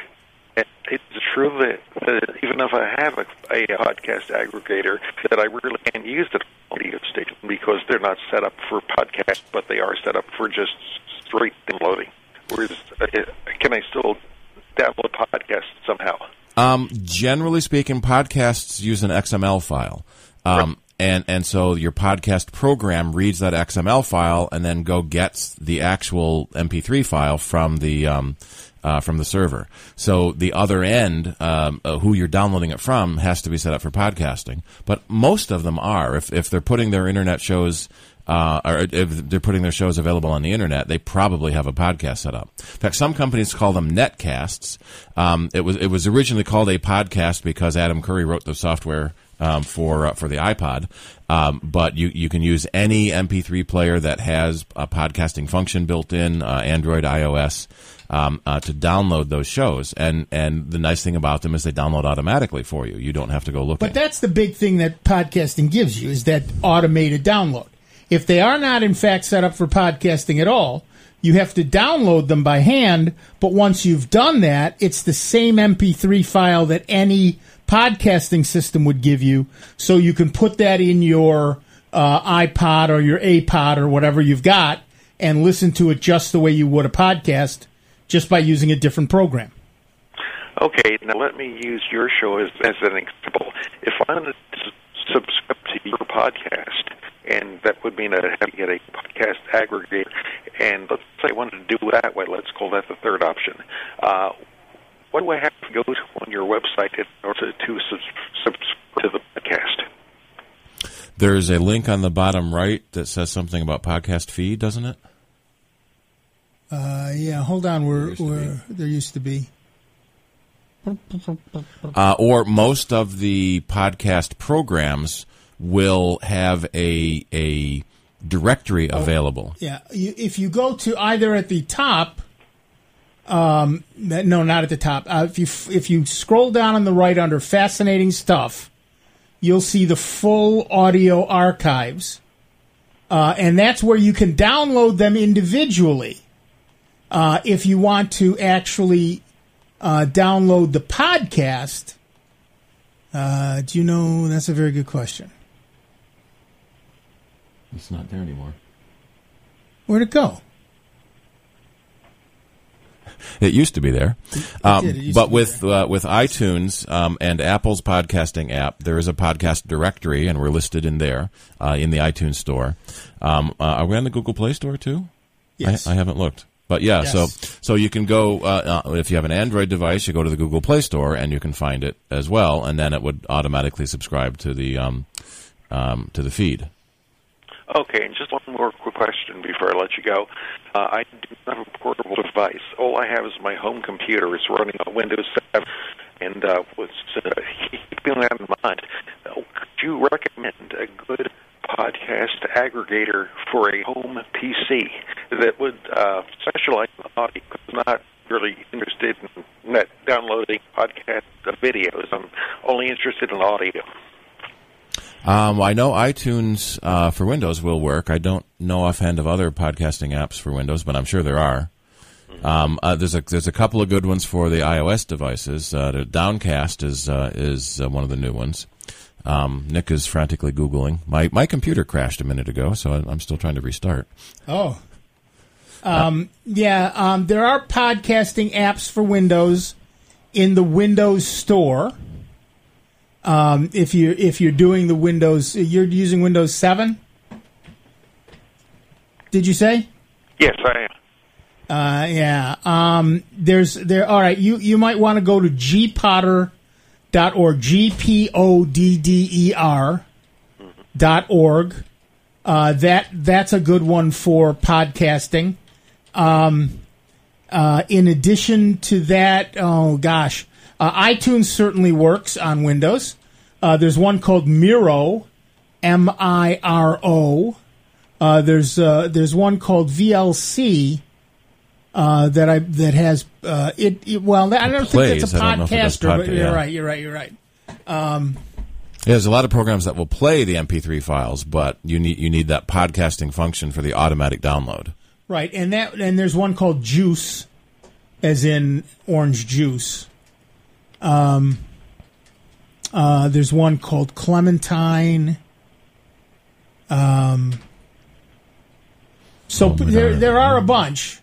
Speaker 8: It's true that even if I have a podcast aggregator, that I really can't use it on the radio station because they're not set up for podcast, but they are set up for just straight downloading. Whereas, can I still download podcasts somehow?
Speaker 4: Generally speaking, podcasts use an XML file.
Speaker 8: Right.
Speaker 4: And so your podcast program reads that XML file and then gets the actual MP3 file from the server. So the other end, who you're downloading it from, has to be set up for podcasting. But most of them are. If they're putting their internet shows, or if they're putting their shows available on the internet, they probably have a podcast set up. In fact, some companies call them netcasts. It was originally called a podcast because Adam Curry wrote the software for the iPod. But you can use any MP3 player that has a podcasting function built in, Android, iOS, to download those shows. And the nice thing about them is they download automatically for you. You don't have to go looking.
Speaker 2: But that's the big thing that podcasting gives you, is that automated download. If they are not, in fact, set up for podcasting at all, you have to download them by hand. But once you've done that, it's the same MP3 file that any podcasting system would give you. So you can put that in your iPod or your iPod or whatever you've got and listen to it just the way you would a podcast, just by using a different program.
Speaker 8: Okay, now let me use your show as an example. If I wanted to subscribe to your podcast, and that would mean I'd have to get a podcast aggregator, and let's say I wanted to do it that way, let's call that the third option. What do I have to go to on your website in order to subscribe to the podcast?
Speaker 4: There's a link on the bottom right that says something about podcast feed, doesn't it?
Speaker 2: Yeah, hold on. There used to be.
Speaker 4: Or most of the podcast programs will have a directory available.
Speaker 2: Yeah, if you go to either at the top, no, not at the top. If you scroll down on the right under Fascinating Stuff, you'll see the full audio archives, and that's where you can download them individually. If you want to actually download the podcast, do you know? That's a very good question.
Speaker 4: It's not there anymore.
Speaker 2: Where'd it go?
Speaker 4: It used to be there,
Speaker 2: but
Speaker 4: with iTunes and Apple's podcasting app, there is a podcast directory, and we're listed in there in the iTunes store. Are we on the Google Play Store too?
Speaker 2: Yes,
Speaker 4: I haven't looked, but yeah.
Speaker 2: Yes.
Speaker 4: So you can go if you have an Android device, you go to the Google Play Store, and you can find it as well, and then it would automatically subscribe to the feed.
Speaker 8: Okay, and just one more quick question before I let you go. I do not have a portable device. All I have is my home computer. It's running on Windows 7. And keeping that in mind, could you recommend a good podcast aggregator for a home PC that would specialize in audio? I'm not really interested in downloading podcast videos. I'm only interested in audio.
Speaker 4: I know iTunes for Windows will work. I don't know offhand of other podcasting apps for Windows, but I'm sure there are. There's a couple of good ones for the iOS devices. The Downcast is one of the new ones. Nick is frantically Googling. My computer crashed a minute ago, so I'm still trying to restart.
Speaker 2: Oh. There are podcasting apps for Windows in the Windows Store. If you're doing the Windows, you're using Windows 7? Did you say?
Speaker 8: Yes, I am.
Speaker 2: All right. You might want to go to gpodder.org, GPODDER.org. That's a good one for podcasting. In addition to that, iTunes certainly works on Windows. There's one called Miro, Miro. There's one called VLC that has it. Well, I don't think it's a podcaster, but you're right.
Speaker 4: There's a lot of programs that will play the MP3 files, but you need that podcasting function for the automatic download.
Speaker 2: Right, and there's one called Juice, as in orange juice. There's one called Clementine. There are a bunch.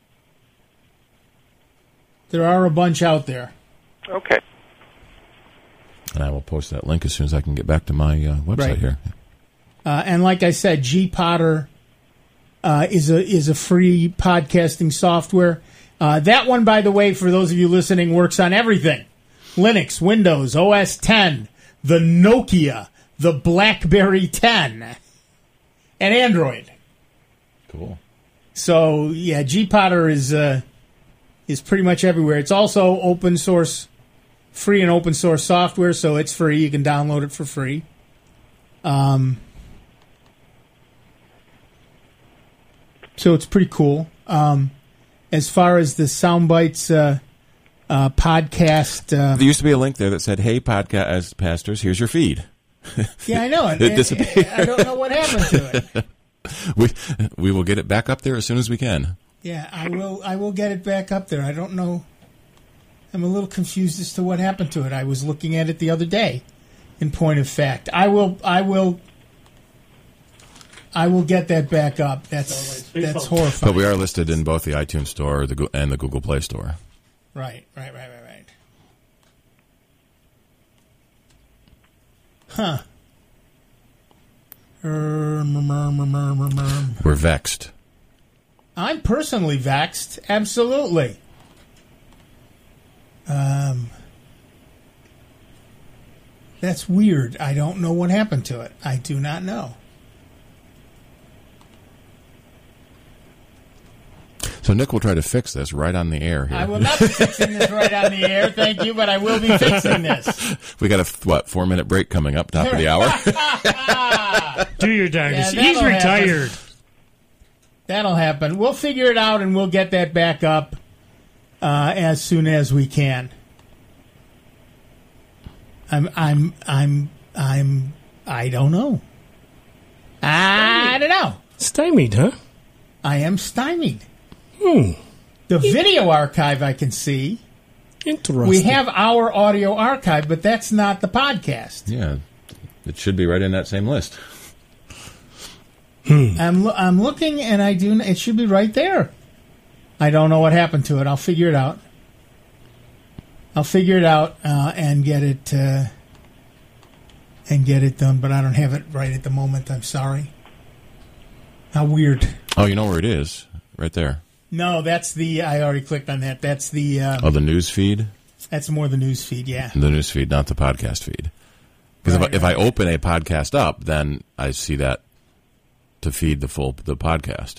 Speaker 2: There are a bunch out there.
Speaker 8: Okay.
Speaker 4: And I will post that link as soon as I can get back to my website here.
Speaker 2: And like I said, GPodder is a free podcasting software. That one, by the way, for those of you listening, works on everything. Linux, Windows, OS 10, the Nokia, the BlackBerry 10, and Android.
Speaker 4: Cool.
Speaker 2: So, yeah, GPodder is pretty much everywhere. It's also open source free and open source software, so it's free. You can download it for free. So it's pretty cool. As far as the Soundbites podcast,
Speaker 4: There used to be a link there that said, "Hey, podcast pastors, here's your feed."
Speaker 2: yeah, I know it.
Speaker 4: It disappeared.
Speaker 2: I don't know what happened to it.
Speaker 4: We will get it back up there as soon as we can.
Speaker 2: Yeah, I will get it back up there. I don't know. I'm a little confused as to what happened to it. I was looking at it the other day. In point of fact, I will get that back up. That's horrifying.
Speaker 4: But we are listed in both the iTunes Store and the Google Play Store.
Speaker 2: Right. Huh.
Speaker 4: We're vexed.
Speaker 2: I'm personally vexed. Absolutely. That's weird. I don't know what happened to it. I do not know.
Speaker 4: So Nick will try to fix this right on the air here.
Speaker 2: I will not be fixing this right on the air, thank you, but I will be fixing this.
Speaker 4: We got a 4-minute break coming up, top of the hour.
Speaker 3: Do your darndest.
Speaker 2: Yeah,
Speaker 3: He's retired.
Speaker 2: That'll happen. We'll figure it out and we'll get that back up as soon as we can. I don't know. I don't know.
Speaker 3: Stymied, huh?
Speaker 2: I am stymied. The video archive I can see.
Speaker 3: Interesting.
Speaker 2: We have our audio archive, but that's not the podcast.
Speaker 4: Yeah, it should be right in that same list.
Speaker 2: I'm looking, and it should be right there. I don't know what happened to it. I'll figure it out. And get it done. But I don't have it right at the moment. I'm sorry. How weird.
Speaker 4: Oh, you know where it is? Right there.
Speaker 2: No, that's I already clicked on that. That's the
Speaker 4: the news feed?
Speaker 2: That's more the news feed, yeah.
Speaker 4: The news feed, not the podcast feed. Because if I open a podcast up, then I see that to feed the podcast.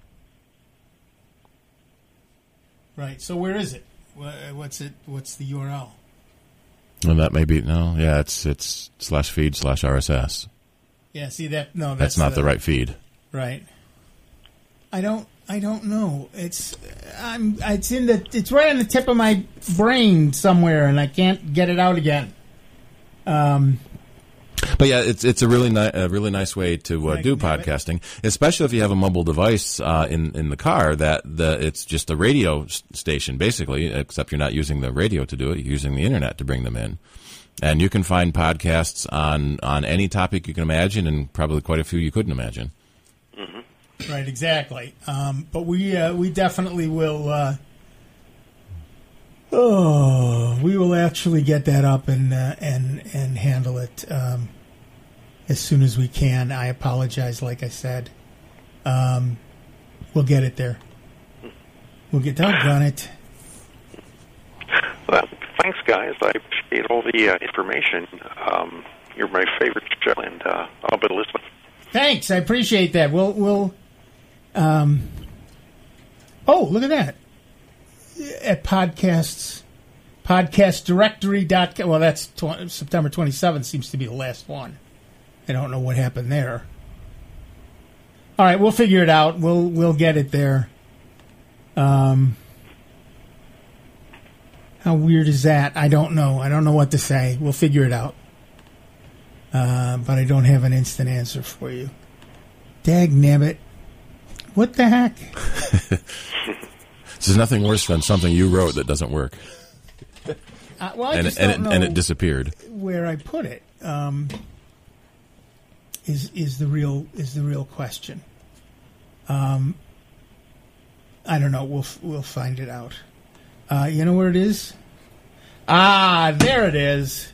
Speaker 2: Right. So where is it? What's it? What's the URL?
Speaker 4: And that may be it's /feed/RSS.
Speaker 2: Yeah. See that? No,
Speaker 4: that's not the right feed.
Speaker 2: Right. I don't know. It's right on the tip of my brain somewhere, and I can't get it out again.
Speaker 4: But yeah, it's a really nice way to do podcasting, especially if you have a mobile device in the car it's just a radio station basically, except you're not using the radio to do it, you're using the internet to bring them in, and you can find podcasts on any topic you can imagine, and probably quite a few you couldn't imagine.
Speaker 5: Mm-hmm.
Speaker 2: Right, exactly. But we definitely will. We will actually get that up and handle it as soon as we can. I apologize, like I said. We'll get it there. We'll get doggone it.
Speaker 8: Well, thanks, guys. I appreciate all the information. You're my favorite show, and I'll be listening. Thanks,
Speaker 2: I appreciate that. We'll. Oh, look at that. At podcastdirectory.com. Well, that's September 27th seems to be the last one. I don't know what happened there. All right, we'll figure it out. We'll get it there. How weird is that? I don't know. I don't know what to say. We'll figure it out. But I don't have an instant answer for you. Dagnabbit. What the heck?
Speaker 4: This is nothing worse than something you wrote that doesn't work.
Speaker 2: Well, I just don't know
Speaker 4: and it disappeared.
Speaker 2: Where I put it is the real question. I don't know. We'll find it out. You know where it is? There it is.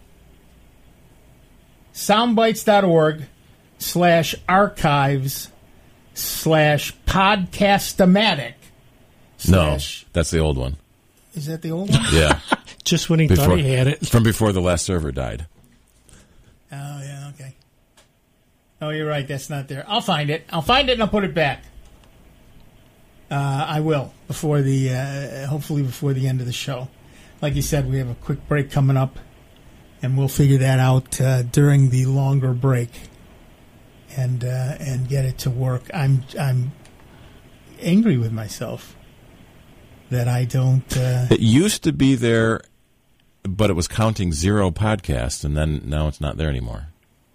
Speaker 2: Soundbites.org/archives/podcastomatic.
Speaker 4: No, that's the old one.
Speaker 2: Is that the old one?
Speaker 4: Yeah.
Speaker 3: Just when he thought he had it.
Speaker 4: From before the last server died.
Speaker 2: Oh, yeah, okay. Oh, you're right. That's not there. I'll find it. And I'll put it back. I will hopefully before the end of the show. like you said, we have a quick break coming up, and we'll figure that out during the longer break, and get it to work. I'm angry with myself that I don't.
Speaker 4: It used to be there, but it was counting 0 podcasts, and then now it's not there anymore.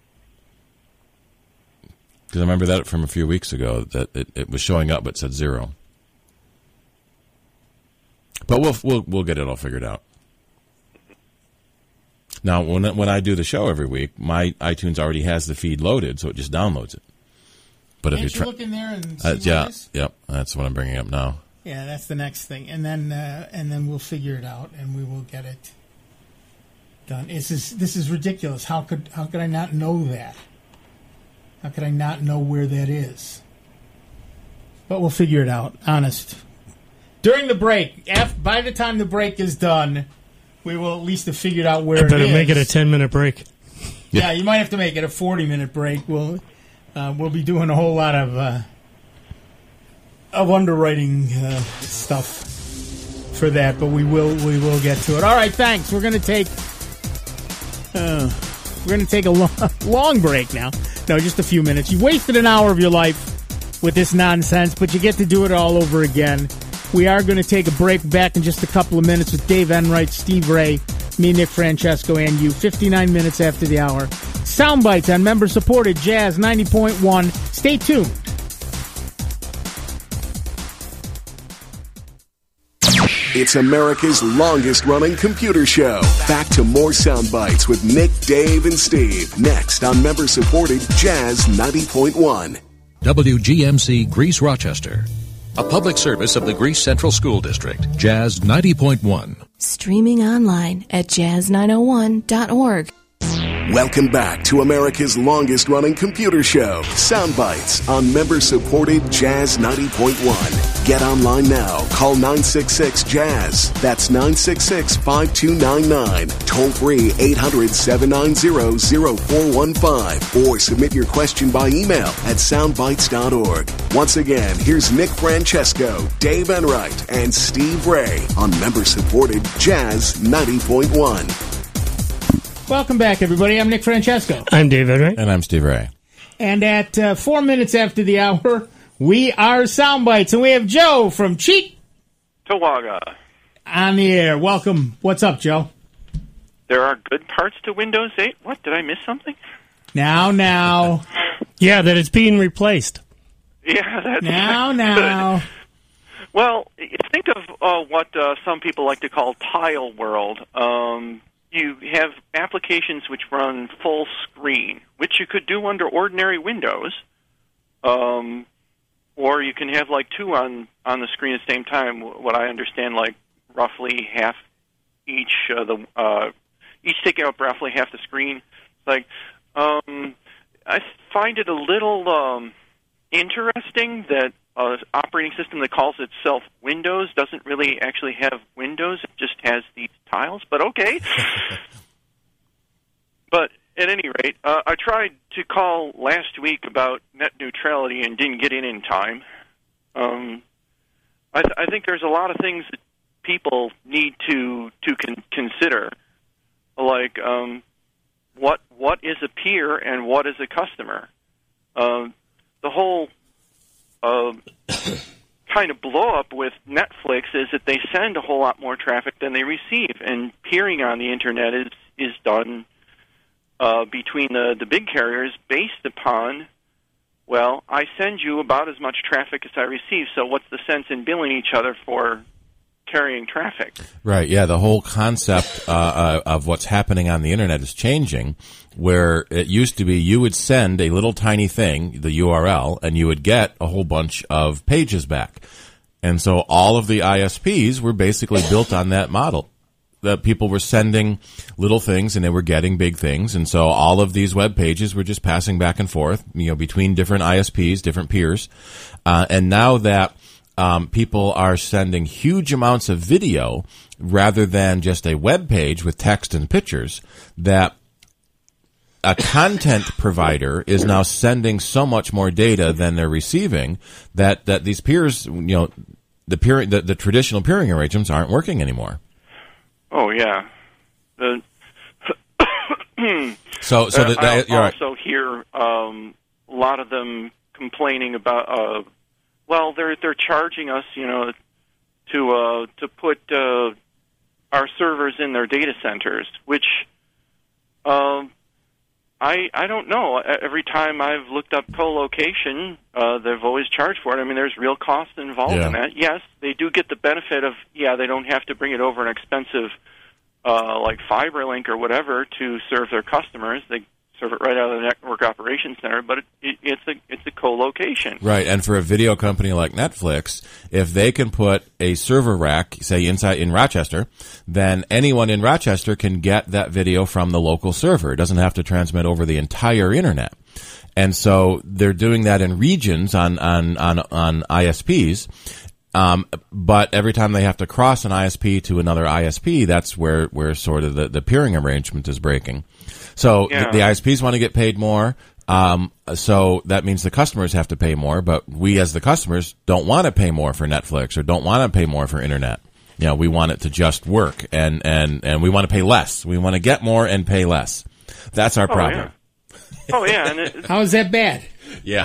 Speaker 4: Because I remember that from a few weeks ago, that it was showing up but said 0. But we'll get it all figured out. Now, when I do the show every week, my iTunes already has the feed loaded, so it just downloads it. But
Speaker 2: Can't
Speaker 4: if you're
Speaker 2: you look in there and see what it is?
Speaker 4: Yep, that's what I'm bringing up now.
Speaker 2: Yeah, that's the next thing, and then we'll figure it out, and we will get it done. This is ridiculous. How could I not know that? How could I not know where that is? But we'll figure it out. Honest. During the break, by the time the break is done, we will at least have figured out where it is.
Speaker 3: Better make it a 10-minute break.
Speaker 2: Yeah, you might have to make it a 40-minute break. We'll be doing a whole lot of underwriting stuff for that, but we will get to it. All right, thanks. We're going to take a long break now. No, just a few minutes. You've wasted an hour of your life with this nonsense, but you get to do it all over again. We are going to take a break. Back in just a couple of minutes with Dave Enright, Steve Ray, me, Nick Francesco, and you. 59 minutes after the hour. Soundbites on member-supported Jazz 90.1. Stay tuned.
Speaker 1: It's America's longest-running computer show. Back to more sound bites with Nick, Dave, and Steve. Next on member-supported Jazz 90.1.
Speaker 9: WGMC Greece Rochester. A public service of the Greece Central School District. Jazz 90.1.
Speaker 10: Streaming online at jazz901.org.
Speaker 1: Welcome back to America's longest-running computer show, Soundbites, on member-supported Jazz 90.1. Get online now. Call 966-JAZZ. That's 966-5299. Toll-free 800-790-0415. Or submit your question by email at soundbites.org. Once again, here's Nick Francesco, Dave Enright, and Steve Ray on member-supported Jazz 90.1.
Speaker 2: Welcome back, everybody. I'm Nick Francesco.
Speaker 3: I'm Dave Enright.
Speaker 4: And I'm Steve Ray.
Speaker 2: And at 4 minutes after the hour, we are Soundbites, and we have Joe from
Speaker 8: Cheektowaga
Speaker 2: on the air. Welcome. What's up, Joe?
Speaker 8: There are good parts to Windows 8. What? Did I miss something?
Speaker 2: Now.
Speaker 3: Yeah, that it's being replaced.
Speaker 8: Yeah, that's
Speaker 2: now.
Speaker 8: Well, think of what some people like to call tile world. You have applications which run full screen, which you could do under ordinary Windows, or you can have like two on the screen at the same time. What I understand, like roughly half each taking up roughly half the screen. Like I find it a little interesting that an operating system that calls itself Windows doesn't really actually have Windows. It just has these tiles, but okay. But at any rate, I tried to call last week about net neutrality and didn't get in time. I think there's a lot of things that people need to consider, like what is a peer and what is a customer. The whole kind of blow up with Netflix is that they send a whole lot more traffic than they receive, and peering on the internet is done between the big carriers based upon, well, I send you about as much traffic as I receive, so what's the sense in billing each other for carrying traffic?
Speaker 4: Right, yeah, the whole concept of what's happening on the internet is changing, where it used to be you would send a little tiny thing, the URL, and you would get a whole bunch of pages back. And so all of the ISPs were basically built on that model, that people were sending little things and they were getting big things. And so all of these web pages were just passing back and forth, between different ISPs, different peers. And now that people are sending huge amounts of video rather than just a web page with text and pictures, that a content provider is now sending so much more data than they're receiving that these peers, the traditional peering arrangements aren't working anymore.
Speaker 8: Oh, yeah.
Speaker 4: So
Speaker 8: I
Speaker 4: you're right.
Speaker 8: also hear a lot of them complaining about, well, they're charging us, to put our servers in their data centers, which I don't know. Every time I've looked up co-location, they've always charged for it. I mean, there's real cost involved in that. Yes, they do get the benefit of, they don't have to bring it over an expensive like FiberLink or whatever to serve their customers. They serve it right out of the network operations center, but it's a co-location.
Speaker 4: Right, and for a video company like Netflix, if they can put a server rack, say in Rochester, then anyone in Rochester can get that video from the local server. It doesn't have to transmit over the entire internet. And so they're doing that in regions on ISPs. But every time they have to cross an ISP to another ISP, that's where sort of the peering arrangement is breaking. So the ISPs want to get paid more. So that means the customers have to pay more, but we as the customers don't want to pay more for Netflix or don't want to pay more for internet. We want it to just work and we want to pay less. We want to get more and pay less. That's our problem.
Speaker 8: And
Speaker 2: how is that bad?
Speaker 4: Yeah.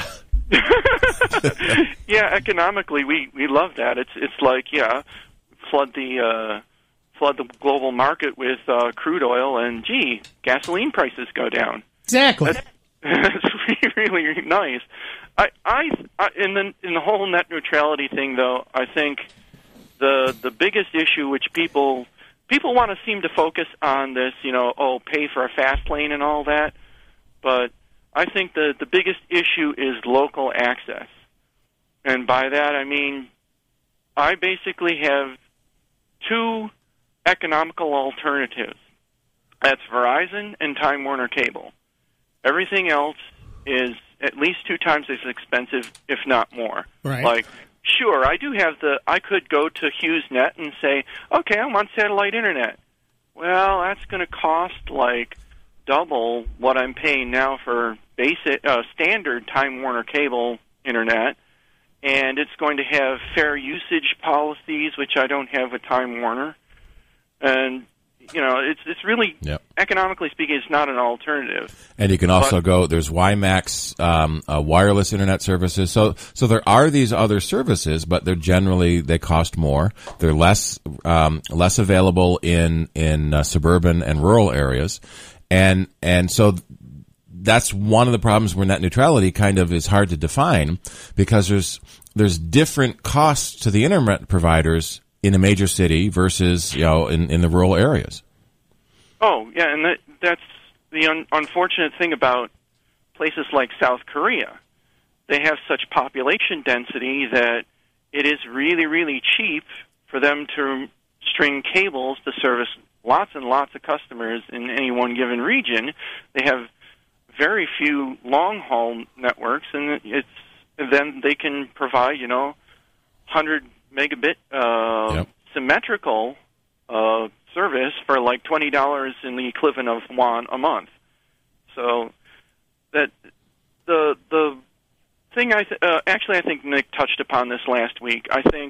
Speaker 8: Yeah, economically, we love that. It's like flood the global market with crude oil, and gasoline prices go down.
Speaker 2: Exactly.
Speaker 8: That's really, really nice. I in the whole net neutrality thing, though, I think the biggest issue, which people want to seem to focus on this, pay for a fast lane and all that, but I think the biggest issue is local access. And by that, I mean, I basically have two economical alternatives. That's Verizon and Time Warner Cable. Everything else is at least 2 times as expensive, if not more.
Speaker 2: Right.
Speaker 8: Like, sure, I could go to HughesNet and say, okay, I want satellite internet. Well, that's going to cost like double what I'm paying now for basic standard Time Warner Cable internet, and it's going to have fair usage policies, which I don't have with Time Warner. And it's really economically speaking, it's not an alternative.
Speaker 4: And you can also go. There's WiMAX wireless internet services. So there are these other services, but they cost more. They're less available in suburban and rural areas, and so that's one of the problems where net neutrality kind of is hard to define, because there's different costs to the internet providers in a major city versus in the rural areas.
Speaker 8: Oh yeah, and that's the unfortunate thing about places like South Korea. They have such population density that it is really, really cheap for them to string cables to service lots and lots of customers in any one given region. They have very few long-haul networks, and then they can provide 100 megabit symmetrical service for like $20 in the equivalent of won a month. So that the thing I think Nick touched upon this last week. I think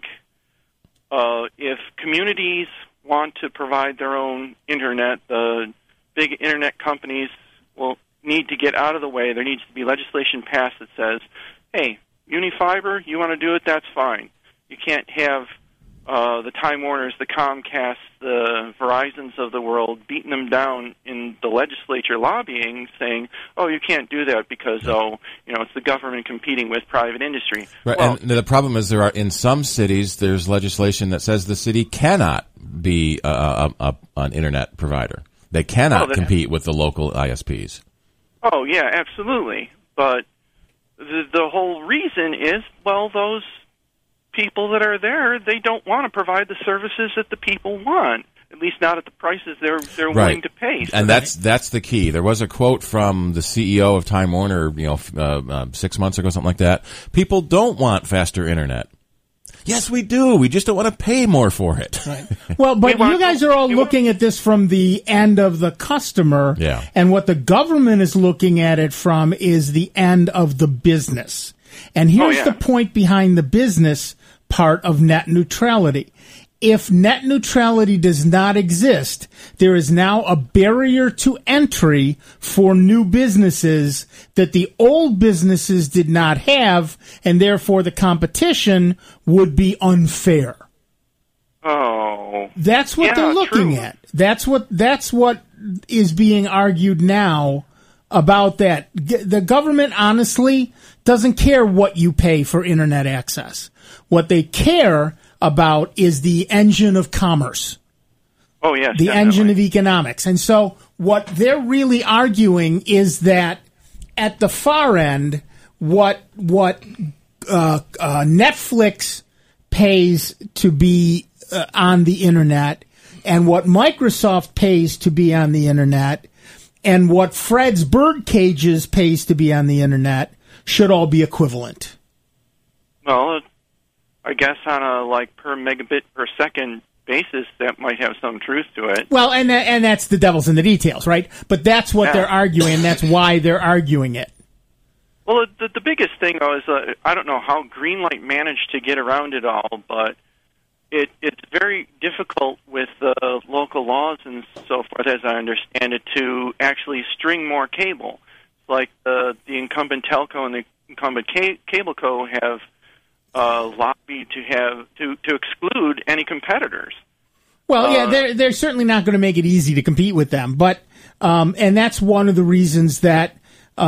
Speaker 8: if communities want to provide their own internet, the big internet companies will need to get out of the way. There needs to be legislation passed that says, hey, Unifiber, you want to do it, that's fine. You can't have the Time Warners, the Comcasts, the Verizons of the world beating them down in the legislature lobbying, saying, oh, you can't do that because, it's the government competing with private industry.
Speaker 4: Right,
Speaker 8: well,
Speaker 4: and the problem is in some cities, there's legislation that says the city cannot be an internet provider. They cannot compete with the local ISPs.
Speaker 8: Oh, yeah, absolutely. But the whole reason is, those people that are there, they don't want to provide the services that the people want, at least not at the prices they're willing to pay.
Speaker 4: So and that's the key. There was a quote from the CEO of Time Warner, 6 months ago, something like that. People don't want faster internet. Yes, we do. We just don't want to pay more for it.
Speaker 2: Right. Well, but you guys are all looking at this from the end of the customer.
Speaker 4: Yeah.
Speaker 2: And what the government is looking at it from is the end of the business. And here's the point behind the business part of net neutrality. if net neutrality does not exist, there is now a barrier to entry for new businesses that the old businesses did not have, and therefore the competition would be unfair.
Speaker 8: Oh.
Speaker 2: That's what they're looking at. That's what is being argued now about that. The government honestly doesn't care what you pay for internet access. What they care about is the engine of commerce.
Speaker 8: Oh, yes.
Speaker 2: The
Speaker 8: definitely.
Speaker 2: engine of economics. And so what they're really arguing is that at the far end, what Netflix pays to be on the internet and what Microsoft pays to be on the internet and what Fred's Bird Cages pays to be on the internet should all be equivalent.
Speaker 8: Well, I guess on a per megabit per second basis, that might have some truth to it.
Speaker 2: Well, and that's the devil's in the details, right? But that's what they're arguing. That's why they're arguing it.
Speaker 8: Well, the biggest thing, though, is I don't know how Greenlight managed to get around it all, but it's very difficult with the local laws and so forth, as I understand it, to actually string more cable. Like the incumbent telco and the incumbent cable co have lobbied to exclude any competiters.
Speaker 2: Well, yeah, they're certainly not going to make it easy to compete with them, but and that's one of the reasons that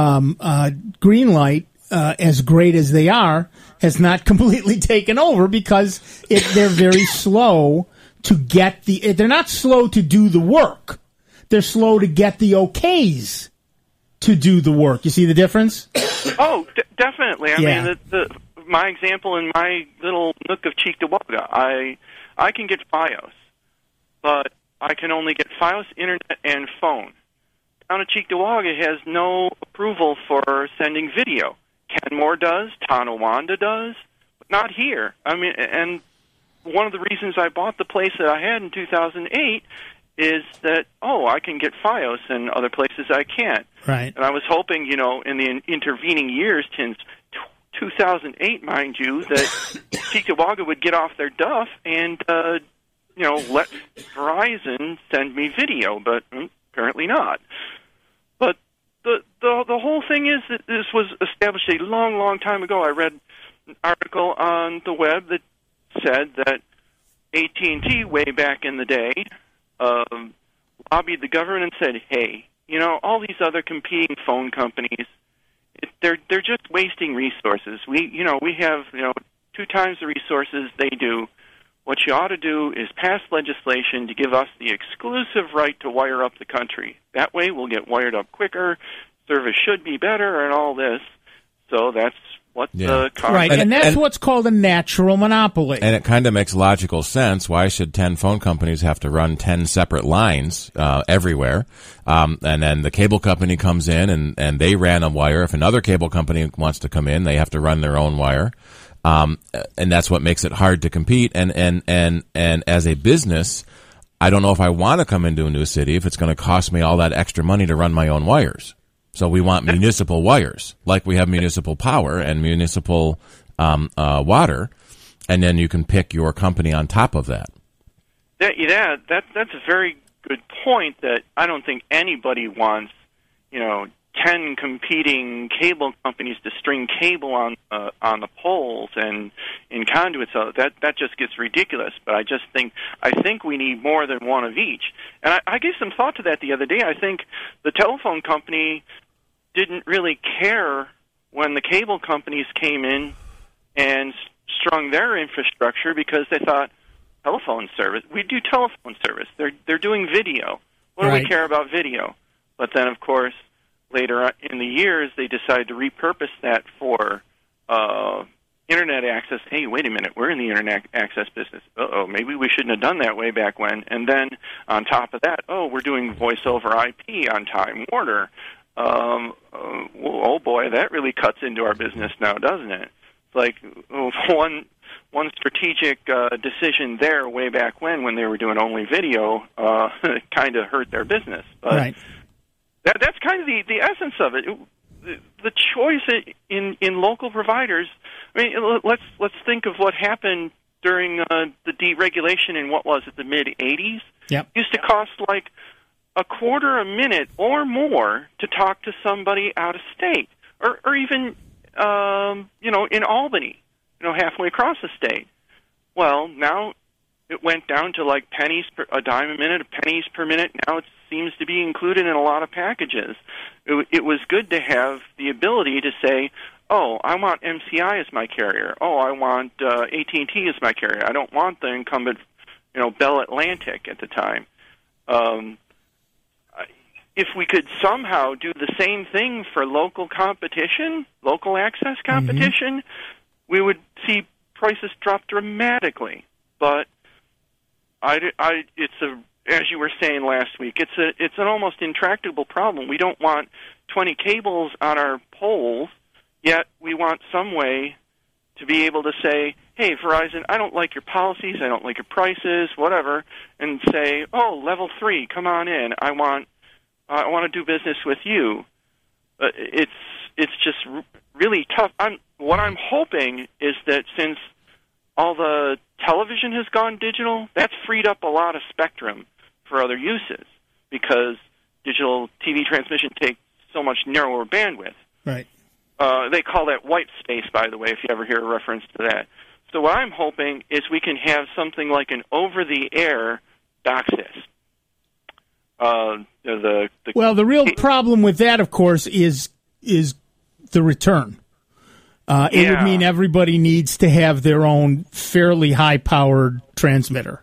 Speaker 2: Greenlight, as great as they are, has not completely taken over because they're very slow to get they're not slow to do the work. They're slow to get the okays to do the work. You see the difference?
Speaker 8: Oh, definitely. I mean, my example in my little nook of Cheektowaga, I can get FiOS, but I can only get FiOS, internet, and phone. Town of Cheektowaga has no approval for sending video. Kenmore does, Tonawanda does, but not here. I mean, and one of the reasons I bought the place that I had in 2008 is that, I can get FiOS and other places I can't.
Speaker 2: Right.
Speaker 8: And I was hoping, in the intervening years, since 2008, mind you, that Cheektowaga would get off their duff and, let Verizon send me video, but apparently not. But the whole thing is that this was established a long, long time ago. I read an article on the web that said that AT&T, way back in the day, lobbied the government and said, hey, all these other competing phone companies, they're just wasting resources. We have 2 times the resources they do. What you ought to do is pass legislation to give us the exclusive right to wire up the country. That way we'll get wired up quicker, service should be better, and all this. So that's what the Congress...
Speaker 2: Right, and that's what's called a natural monopoly.
Speaker 4: And it kind of makes logical sense. Why should 10 phone companies have to run 10 separate lines everywhere? And then the cable company comes in and they ran a wire. If another cable company wants to come in, they have to run their own wire. And that's what makes it hard to compete. And as a business, I don't know if I want to come into a new city if it's going to cost me all that extra money to run my own wires. So we want municipal wires, like we have municipal power and municipal water, and then you can pick your company on top of that.
Speaker 8: Yeah, that's a very good point. That I don't think anybody wants, 10 competing cable companies to string cable on the poles and in conduits. So that just gets ridiculous. But I think we need more than one of each. And I gave some thought to that the other day. I think the telephone company didn't really care when the cable companies came in and strung their infrastructure because they thought, telephone service, we do telephone service. They're doing video. What do we care about video? But then, of course, later in the years, they decided to repurpose that for internet access. Hey, wait a minute, we're in the internet access business. Maybe we shouldn't have done that way back when. And then on top of that, we're doing voice over IP on Time Warner. Oh boy, that really cuts into our business now, doesn't it? It's like one strategic decision there way back when they were doing only video kind of hurt their business. But that's kind of the essence of it. The choice in local providers. I mean, let's think of what happened during the deregulation in, what was it, the mid-'80s?
Speaker 2: Yep.
Speaker 8: Used to cost like a quarter a minute or more to talk to somebody out of state, or even, in Albany, halfway across the state. Well, now it went down to like a dime a minute, pennies per minute. Now it seems to be included in a lot of packages. It was good to have the ability to say, oh, I want MCI as my carrier. Oh, I want AT&T as my carrier. I don't want the incumbent, Bell Atlantic at the time. If we could somehow do the same thing for local competition, local access competition, we would see prices drop dramatically. But as you were saying last week, it's an almost intractable problem. We don't want 20 cables on our poles, yet we want some way to be able to say, hey, Verizon, I don't like your policies, I don't like your prices, whatever, and say, oh, level 3, come on in. I want to do business with you. It's just really tough. What I'm hoping is that since all the television has gone digital, that's freed up a lot of spectrum for other uses, because digital TV transmission takes so much narrower bandwidth.
Speaker 2: Right.
Speaker 8: They call that white space, by the way, if you ever hear a reference to that. So what I'm hoping is we can have something like an over-the-air DOCSIS.
Speaker 2: The real problem with that, of course, is the return. It would mean everybody needs to have their own fairly high-powered transmitter.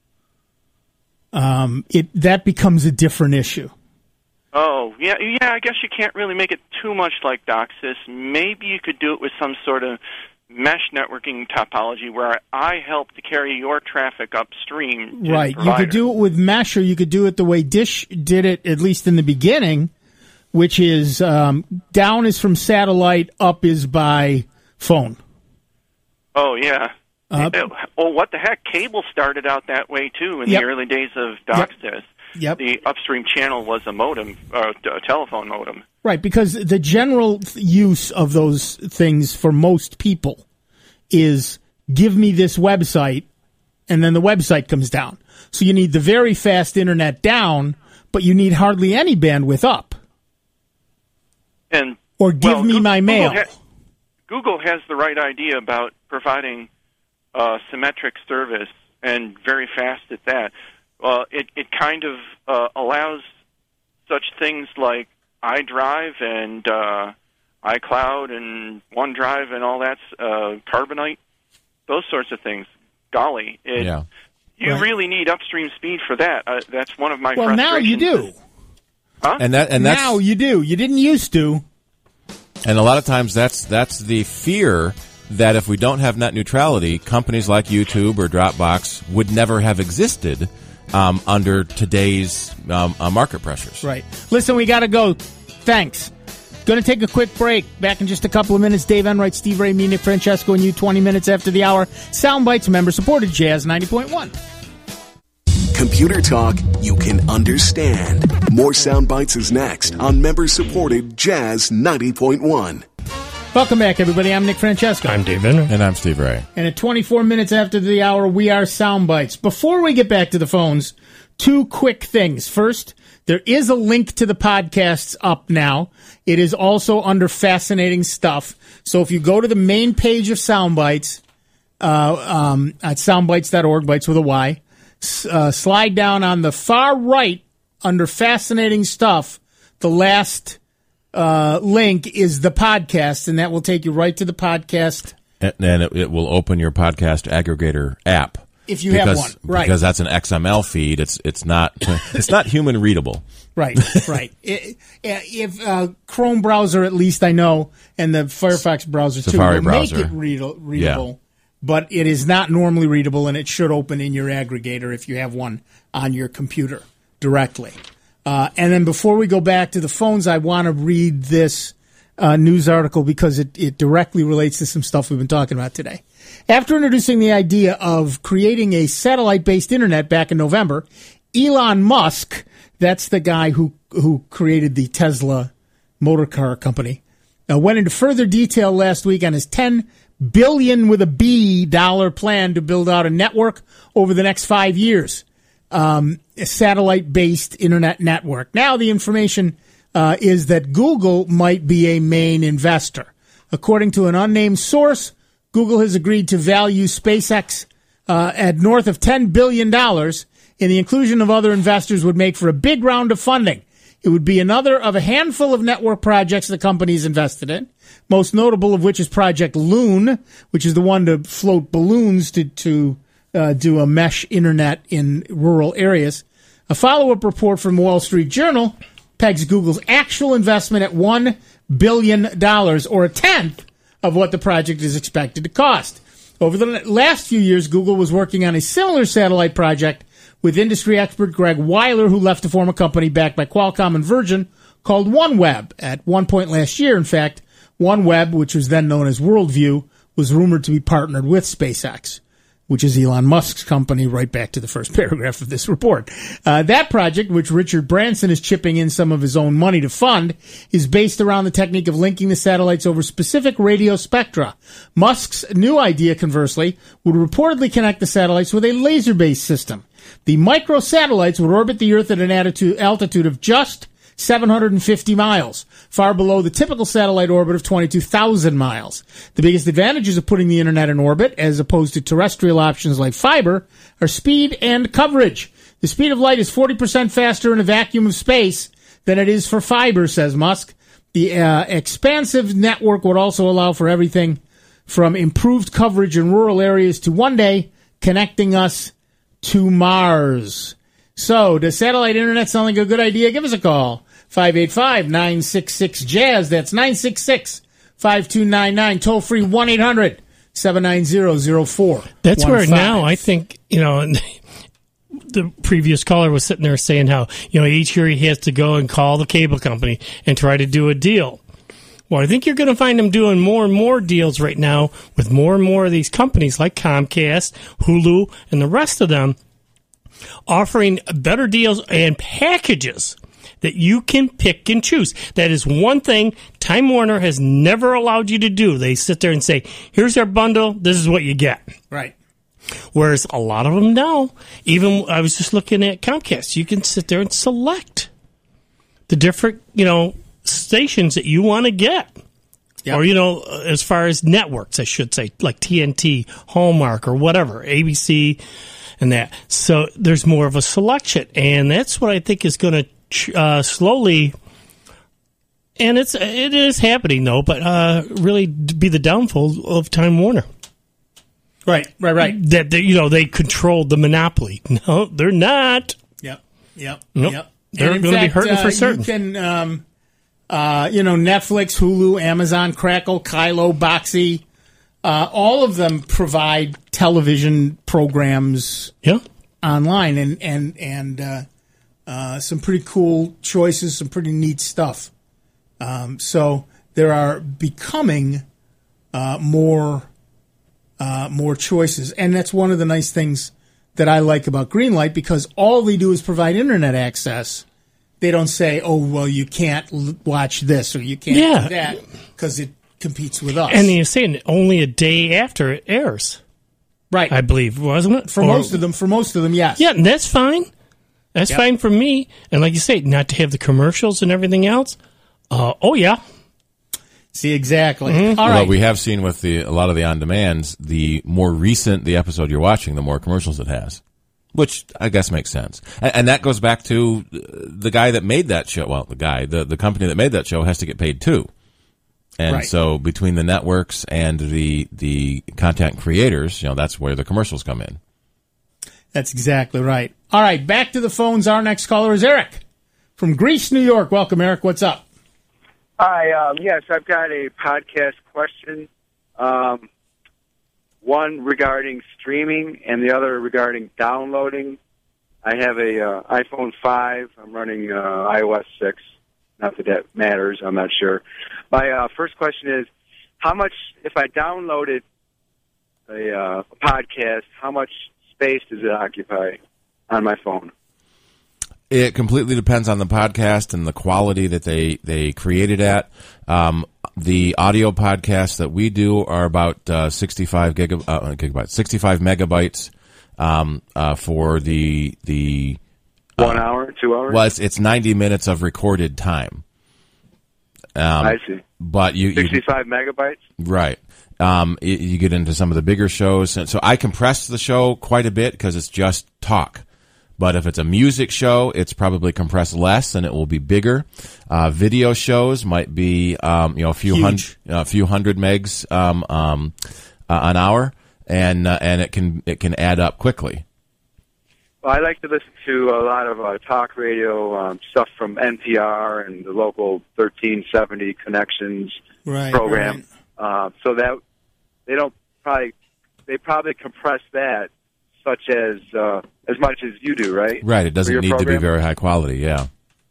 Speaker 2: That becomes a different issue.
Speaker 8: Oh, yeah, I guess you can't really make it too much like DOCSIS. Maybe you could do it with some sort of mesh networking topology where I help to carry your traffic upstream.
Speaker 2: Right. You could do it with mesh, or you could do it the way Dish did it, at least in the beginning, which is down is from satellite, up is by phone.
Speaker 8: Oh, yeah. What the heck? Cable started out that way, too, in the early days of DOCSIS.
Speaker 2: Yep.
Speaker 8: The upstream channel was a modem, a telephone modem.
Speaker 2: Right, because the general use of those things for most people is give me this website, and then the website comes down. So you need the very fast internet down, but you need hardly any bandwidth up. Or give me my mail.
Speaker 8: Google has the right idea about providing symmetric service, and very fast at that. It kind of allows such things like iDrive and iCloud and OneDrive and all that, Carbonite, those sorts of things. Golly, you really need upstream speed for that. That's one of my frustrations.
Speaker 2: Well, now you do.
Speaker 8: Huh?
Speaker 4: And that's,
Speaker 2: now you do. You didn't used to.
Speaker 4: And a lot of times that's the fear that if we don't have net neutrality, companies like YouTube or Dropbox would never have existed under today's market pressures.
Speaker 2: Right. Listen, we got to go. Thanks. Going to take a quick break. Back in just a couple of minutes. Dave Enright, Steve Ray, me, Nick Francesco, and you 20 minutes after the hour. Soundbites, member-supported, Jazz 90.1.
Speaker 1: Computer talk you can understand. More Soundbites is next on member-supported Jazz 90.1.
Speaker 2: Welcome back, everybody. I'm Nick Francesco.
Speaker 3: I'm Dave Enright.
Speaker 4: And I'm Steve Ray.
Speaker 2: And at 24 minutes after the hour, we are Soundbites. Before we get back to the phones, two quick things. First, there is a link to the podcasts up now. It is also under Fascinating Stuff. So if you go to the main page of Soundbites, at soundbites.org, bites with a Y, slide down on the far right under Fascinating Stuff, the last link is the podcast, and that will take you right to the podcast.
Speaker 4: And it will open your podcast aggregator app.
Speaker 2: If you have one, right?
Speaker 4: Because that's an XML feed. It's not human readable.
Speaker 2: Right. If Chrome browser, at least I know, and the Firefox browser
Speaker 4: Safari
Speaker 2: too, will make it readable.
Speaker 4: Yeah.
Speaker 2: But it is not normally readable, and it should open in your aggregator if you have one on your computer directly. And then before we go back to the phones, I want to read this news article because it directly relates to some stuff we've been talking about today. After introducing the idea of creating a satellite-based internet back in November, Elon Musk, that's the guy who created the Tesla motor car company, went into further detail last week on his $10 billion with a B dollar plan to build out a network over the next 5 years, a satellite-based internet network. Now the information is that Google might be a main investor. According to an unnamed source, Google has agreed to value SpaceX at north of $10 billion, and the inclusion of other investors would make for a big round of funding. It would be another of a handful of network projects the company is invested in, most notable of which is Project Loon, which is the one to float balloons to do a mesh internet in rural areas. A follow-up report from the Wall Street Journal pegs Google's actual investment at $1 billion, or a tenth of what the project is expected to cost. Over the last few years, Google was working on a similar satellite project with industry expert Greg Weiler, who left to form a company backed by Qualcomm and Virgin called OneWeb. At one point last year, in fact, OneWeb, which was then known as Worldview, was rumored to be partnered with SpaceX, which is Elon Musk's company, right back to the first paragraph of this report. That project, which Richard Branson is chipping in some of his own money to fund, is based around the technique of linking the satellites over specific radio spectra. Musk's new idea, conversely, would reportedly connect the satellites with a laser-based system. The microsatellites would orbit the Earth at an altitude of just 750 miles, far below the typical satellite orbit of 22,000 miles. The biggest advantages of putting the internet in orbit, as opposed to terrestrial options like fiber, are speed and coverage. The speed of light is 40% faster in a vacuum of space than it is for fiber, says Musk. The expansive network would also allow for everything from improved coverage in rural areas to one day connecting us to Mars. So, does satellite internet sound like a good idea? Give us a call. 585-966-JAZZ. That's 966-5299. Toll free 1-800-790-0415.
Speaker 3: That's where now I think, the previous caller was sitting there saying how, each year he has to go and call the cable company and try to do a deal. Well, I think you're going to find them doing more and more deals right now with more and more of these companies like Comcast, Hulu, and the rest of them offering better deals and packages that you can pick and choose. That is one thing Time Warner has never allowed you to do. They sit there and say, here's our bundle, this is what you get.
Speaker 2: Right.
Speaker 3: Whereas a lot of them now, even I was just looking at Comcast, you can sit there and select the different, stations that you want to get. Yep. Or, as far as networks, I should say, like TNT, Hallmark, or whatever, ABC, and that. So there's more of a selection. And that's what I think is going to slowly, and it is happening, though, but really be the downfall of Time Warner.
Speaker 2: Right.
Speaker 3: That, they controlled the monopoly. No, they're not.
Speaker 2: Yep.
Speaker 3: Nope. They're going to be hurting for certain.
Speaker 2: You can... Netflix, Hulu, Amazon, Crackle, Kylo, Boxy, all of them provide television programs online and some pretty cool choices, some pretty neat stuff. So there are becoming more choices, and that's one of the nice things that I like about Greenlight, because all they do is provide internet access. They don't say, oh, well, you can't watch this or you can't do that because it competes with us.
Speaker 3: And you're saying only a day after it airs.
Speaker 2: Right.
Speaker 3: I believe, wasn't it?
Speaker 2: For most of them, yes.
Speaker 3: Yeah, and that's fine. That's fine for me. And like you say, not to have the commercials and everything else. Oh, yeah.
Speaker 2: See, exactly.
Speaker 3: Mm-hmm.
Speaker 2: All right.
Speaker 4: Well, we have seen with a lot of the on-demands, the more recent the episode you're watching, the more commercials it has. Which I guess makes sense. And that goes back to the guy that made that show. Well, the company that made that show has to get paid too. And so between the networks and the content creators, that's where the commercials come in.
Speaker 2: That's exactly right. All right, back to the phones. Our next caller is Eric from Greece, New York. Welcome, Eric. What's up?
Speaker 11: Hi. Yes, I've got a podcast question. One regarding streaming and the other regarding downloading. I have a iPhone 5. I'm running iOS 6. Not that matters. I'm not sure. My first question is, how much, if I downloaded a podcast, how much space does it occupy on my phone?
Speaker 4: It completely depends on the podcast and the quality that they create it at. The audio podcasts that we do are about 65 gigabytes, 65 megabytes for the
Speaker 11: 1 hour, 2 hours.
Speaker 4: Well, it's 90 minutes of recorded time.
Speaker 11: I see.
Speaker 4: But
Speaker 11: 65 megabytes.
Speaker 4: Right. You get into some of the bigger shows, and so I compress the show quite a bit because it's just talk. But if it's a music show, it's probably compressed less, and it will be bigger. Video shows might be a few hundred megs an hour, and it can add up quickly.
Speaker 11: Well, I like to listen to a lot of talk radio stuff from NPR and the local 1370 Connections program. Right. So that they probably compress that such as much as you do, right?
Speaker 4: Right. It doesn't need to be very high quality. Yeah.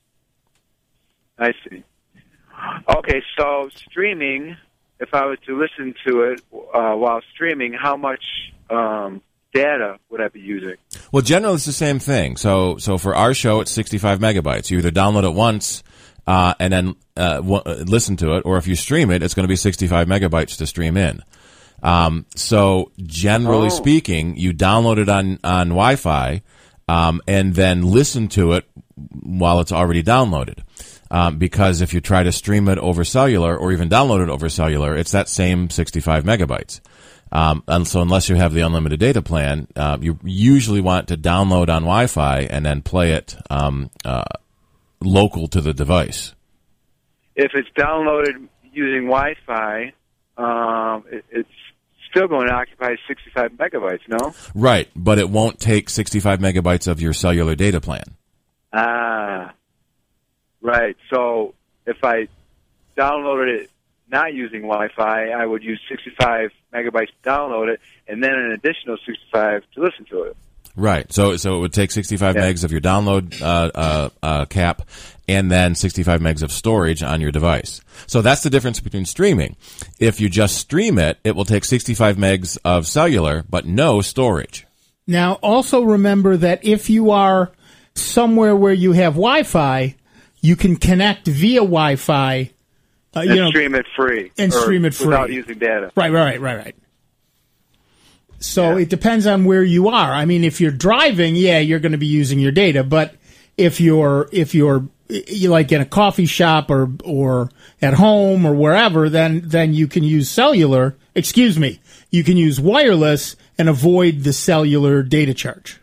Speaker 11: I see. Okay, so streaming. If I was to listen to it while streaming, how much data would I be using?
Speaker 4: Well, generally it's the same thing. So for our show, it's 65 megabytes. You either download it once and then listen to it, or if you stream it, it's going to be 65 megabytes to stream in. So generally speaking, you download it on Wi-Fi and then listen to it while it's already downloaded. Because if you try to stream it over cellular or even download it over cellular, it's that same 65 megabytes. And so unless you have the unlimited data plan, you usually want to download on Wi-Fi and then play it local to the device.
Speaker 11: If it's downloaded using Wi-Fi, it's still going to occupy 65 megabytes, no?
Speaker 4: Right, but it won't take 65 megabytes of your cellular data plan.
Speaker 11: Right. So if I downloaded it not using Wi-Fi, I would use 65 megabytes to download it, and then an additional 65 to listen to it.
Speaker 4: Right. So it would take 65 megs of your download cap, and then 65 megs of storage on your device. So that's the difference between streaming. If you just stream it, it will take 65 megs of cellular, but no storage.
Speaker 2: Now, also remember that if you are somewhere where you have Wi-Fi, you can connect via Wi-Fi.
Speaker 11: Stream it free.
Speaker 2: And stream it free.
Speaker 11: Without using data.
Speaker 2: Right. So it depends on where you are. I mean, if you're driving, you're going to be using your data. But if you're like in a coffee shop or at home or wherever, then you can use cellular. Excuse me. You can use wireless and avoid the cellular data charge.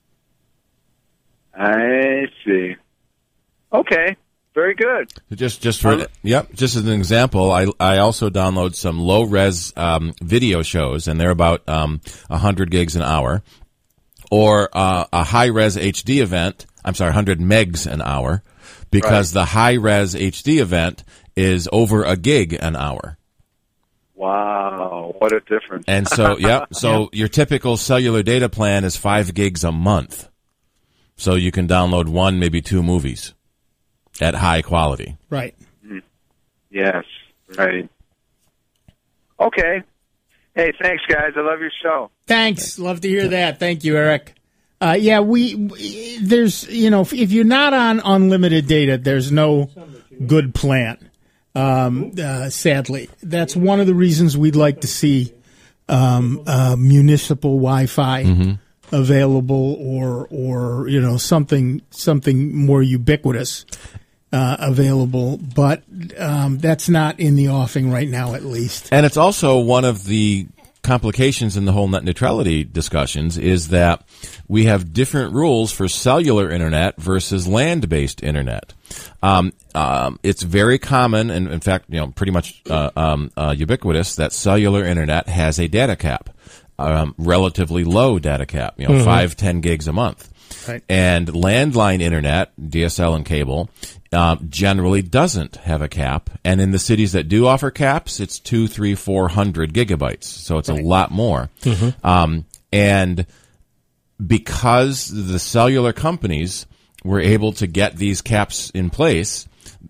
Speaker 11: I see. Okay. Very good.
Speaker 4: Just as an example, I also download some low res video shows, and they're about 100 gigs an hour, or a high res HD event. 100 megs an hour, because the high res HD event is over a gig an hour.
Speaker 11: Wow, what a difference!
Speaker 4: And so your typical cellular data plan is 5 gigs a month, so you can download 1, maybe 2 movies at high quality.
Speaker 2: Right.
Speaker 11: Yes, right. Okay. Hey, thanks, guys. I love your show.
Speaker 2: Thanks. Love to hear that. Thank you, Eric. There's, if you're not on unlimited data, there's no good plan. Sadly, that's one of the reasons we'd like to see municipal Wi-Fi available, or something more ubiquitous available. But that's not in the offing right now, at least.
Speaker 4: And it's also one of the complications in the whole net neutrality discussions is that we have different rules for cellular internet versus land-based internet. It's very common, and in fact, pretty much ubiquitous, that cellular internet has a data cap, relatively low data cap, 5-10 gigs a month.
Speaker 2: Right.
Speaker 4: And landline internet, DSL and cable, generally doesn't have a cap. And in the cities that do offer caps, it's 200, 300, 400 gigabytes. So it's a lot more. And because the cellular companies were able to get these caps in place,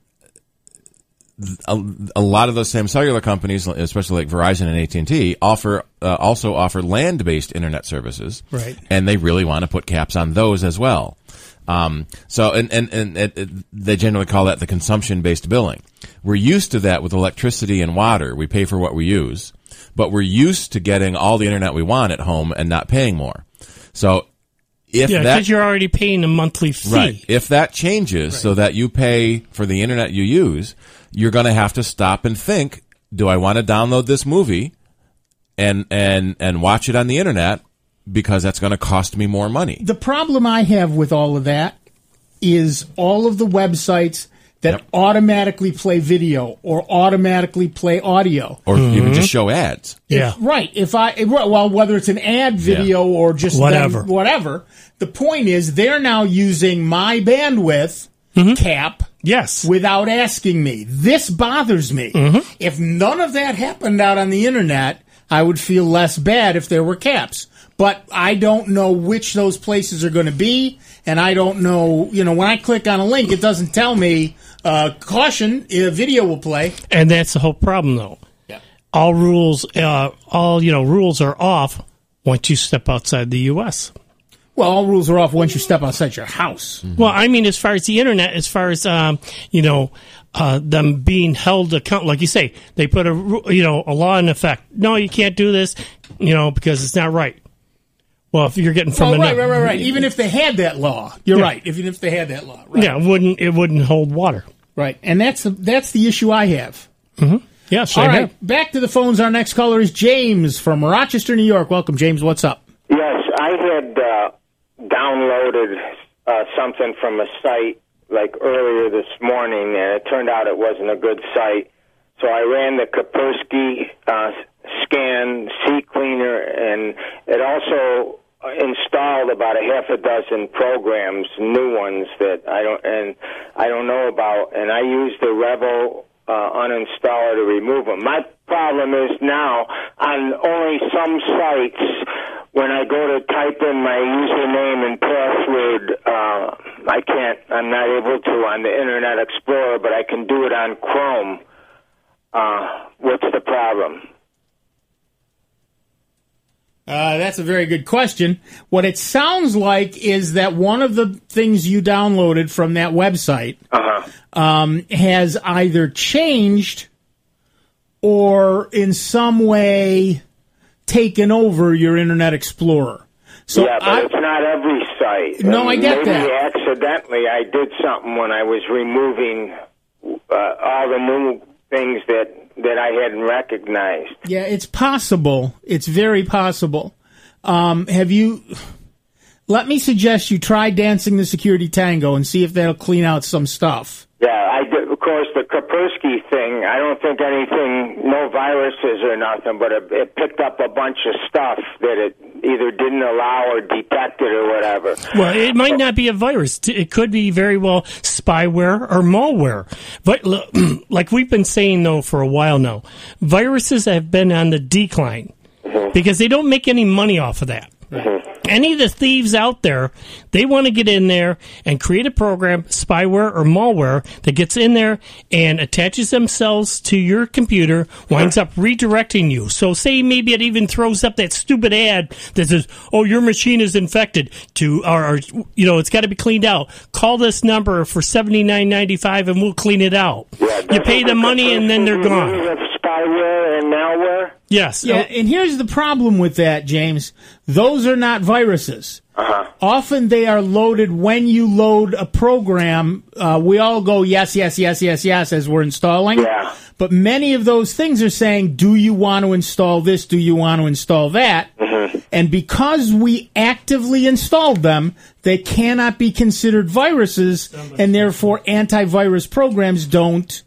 Speaker 4: a lot of those same cellular companies, especially like Verizon and AT&T, also offer land-based internet services,
Speaker 2: right?
Speaker 4: And they really want to put caps on those as well. So they generally call that the consumption-based billing. We're used to that with electricity and water. We pay for what we use, but we're used to getting all the internet we want at home and not paying more. So because
Speaker 3: you're already paying a monthly fee.
Speaker 4: Right. If that changes so that you pay for the internet you use, you're going to have to stop and think, do I want to download this movie and watch it on the internet because that's going to cost me more money?
Speaker 2: The problem I have with all of that is all of the websites that automatically play video or automatically play audio.
Speaker 4: Or even just show ads.
Speaker 2: Right. Whether it's an ad video or just whatever. The point is they're now using my bandwidth cap without asking me. This bothers me. If none of that happened out on the internet, I would feel less bad if there were caps. But I don't know which those places are going to be, and I don't know, when I click on a link, it doesn't tell me, caution, a video will play.
Speaker 3: And that's the whole problem, though.
Speaker 2: Yeah.
Speaker 3: All rules are off once you step outside the U.S.
Speaker 2: Well, all rules are off once you step outside your house.
Speaker 3: Well, I mean, as far as the internet, as far as, them being held account, like you say, they put a law in effect. No, you can't do this, because it's not right. Well, if you're getting from
Speaker 2: right. Even if they had that law, you're right. Even if they had that law, right.
Speaker 3: Yeah, it wouldn't hold water.
Speaker 2: Right, and that's the issue I have.
Speaker 3: Yeah, same
Speaker 2: all right,
Speaker 3: here.
Speaker 2: Back to the phones. Our next caller is James from Rochester, New York. Welcome, James. What's up?
Speaker 12: Yes, I had downloaded something from a site like earlier this morning, and it turned out it wasn't a good site. So I ran the Kaspersky Scan CCleaner, and it also installed about a half a dozen programs, new ones that I don't know about, and I used the Revel uninstaller to remove them. My problem is now on only some sites, when I go to type in my username and password, I'm not able to on the Internet Explorer, but I can do it on Chrome. What's the problem?
Speaker 2: That's a very good question. What it sounds like is that one of the things you downloaded from that website has either changed or in some way taken over your Internet Explorer. So
Speaker 12: but it's not every site.
Speaker 2: No, I get that.
Speaker 12: Maybe accidentally I did something when I was removing all the new things that I hadn't recognized.
Speaker 2: Yeah, it's possible. It's very possible. Let me suggest you try Dancing the Security Tango and see if that'll clean out some stuff.
Speaker 12: Yeah, I did. Of course, the Kaspersky thing, I don't think no viruses or nothing, but it picked up a bunch of stuff that it either didn't allow or detected or whatever.
Speaker 3: Well, it might not be a virus. It could be very well spyware or malware. But like we've been saying, though, for a while now, viruses have been on the decline because they don't make any money off of that. Any of the thieves out there, they want to get in there and create a program, spyware or malware, that gets in there and attaches themselves to your computer, winds up redirecting you. So say maybe it even throws up that stupid ad that says, oh, your machine is infected, or it's got to be cleaned out. Call this number for $79.95 and we'll clean it out.
Speaker 12: Yeah,
Speaker 3: you pay the money and then they're gone.
Speaker 12: Spyware and malware?
Speaker 2: Yes. Yeah, and here's the problem with that, James. Those are not viruses. Often they are loaded when you load a program. We all go, yes, as we're installing.
Speaker 12: Yeah.
Speaker 2: But many of those things are saying, do you want to install this? Do you want to install that? And because we actively installed them, they cannot be considered viruses, and therefore antivirus programs don't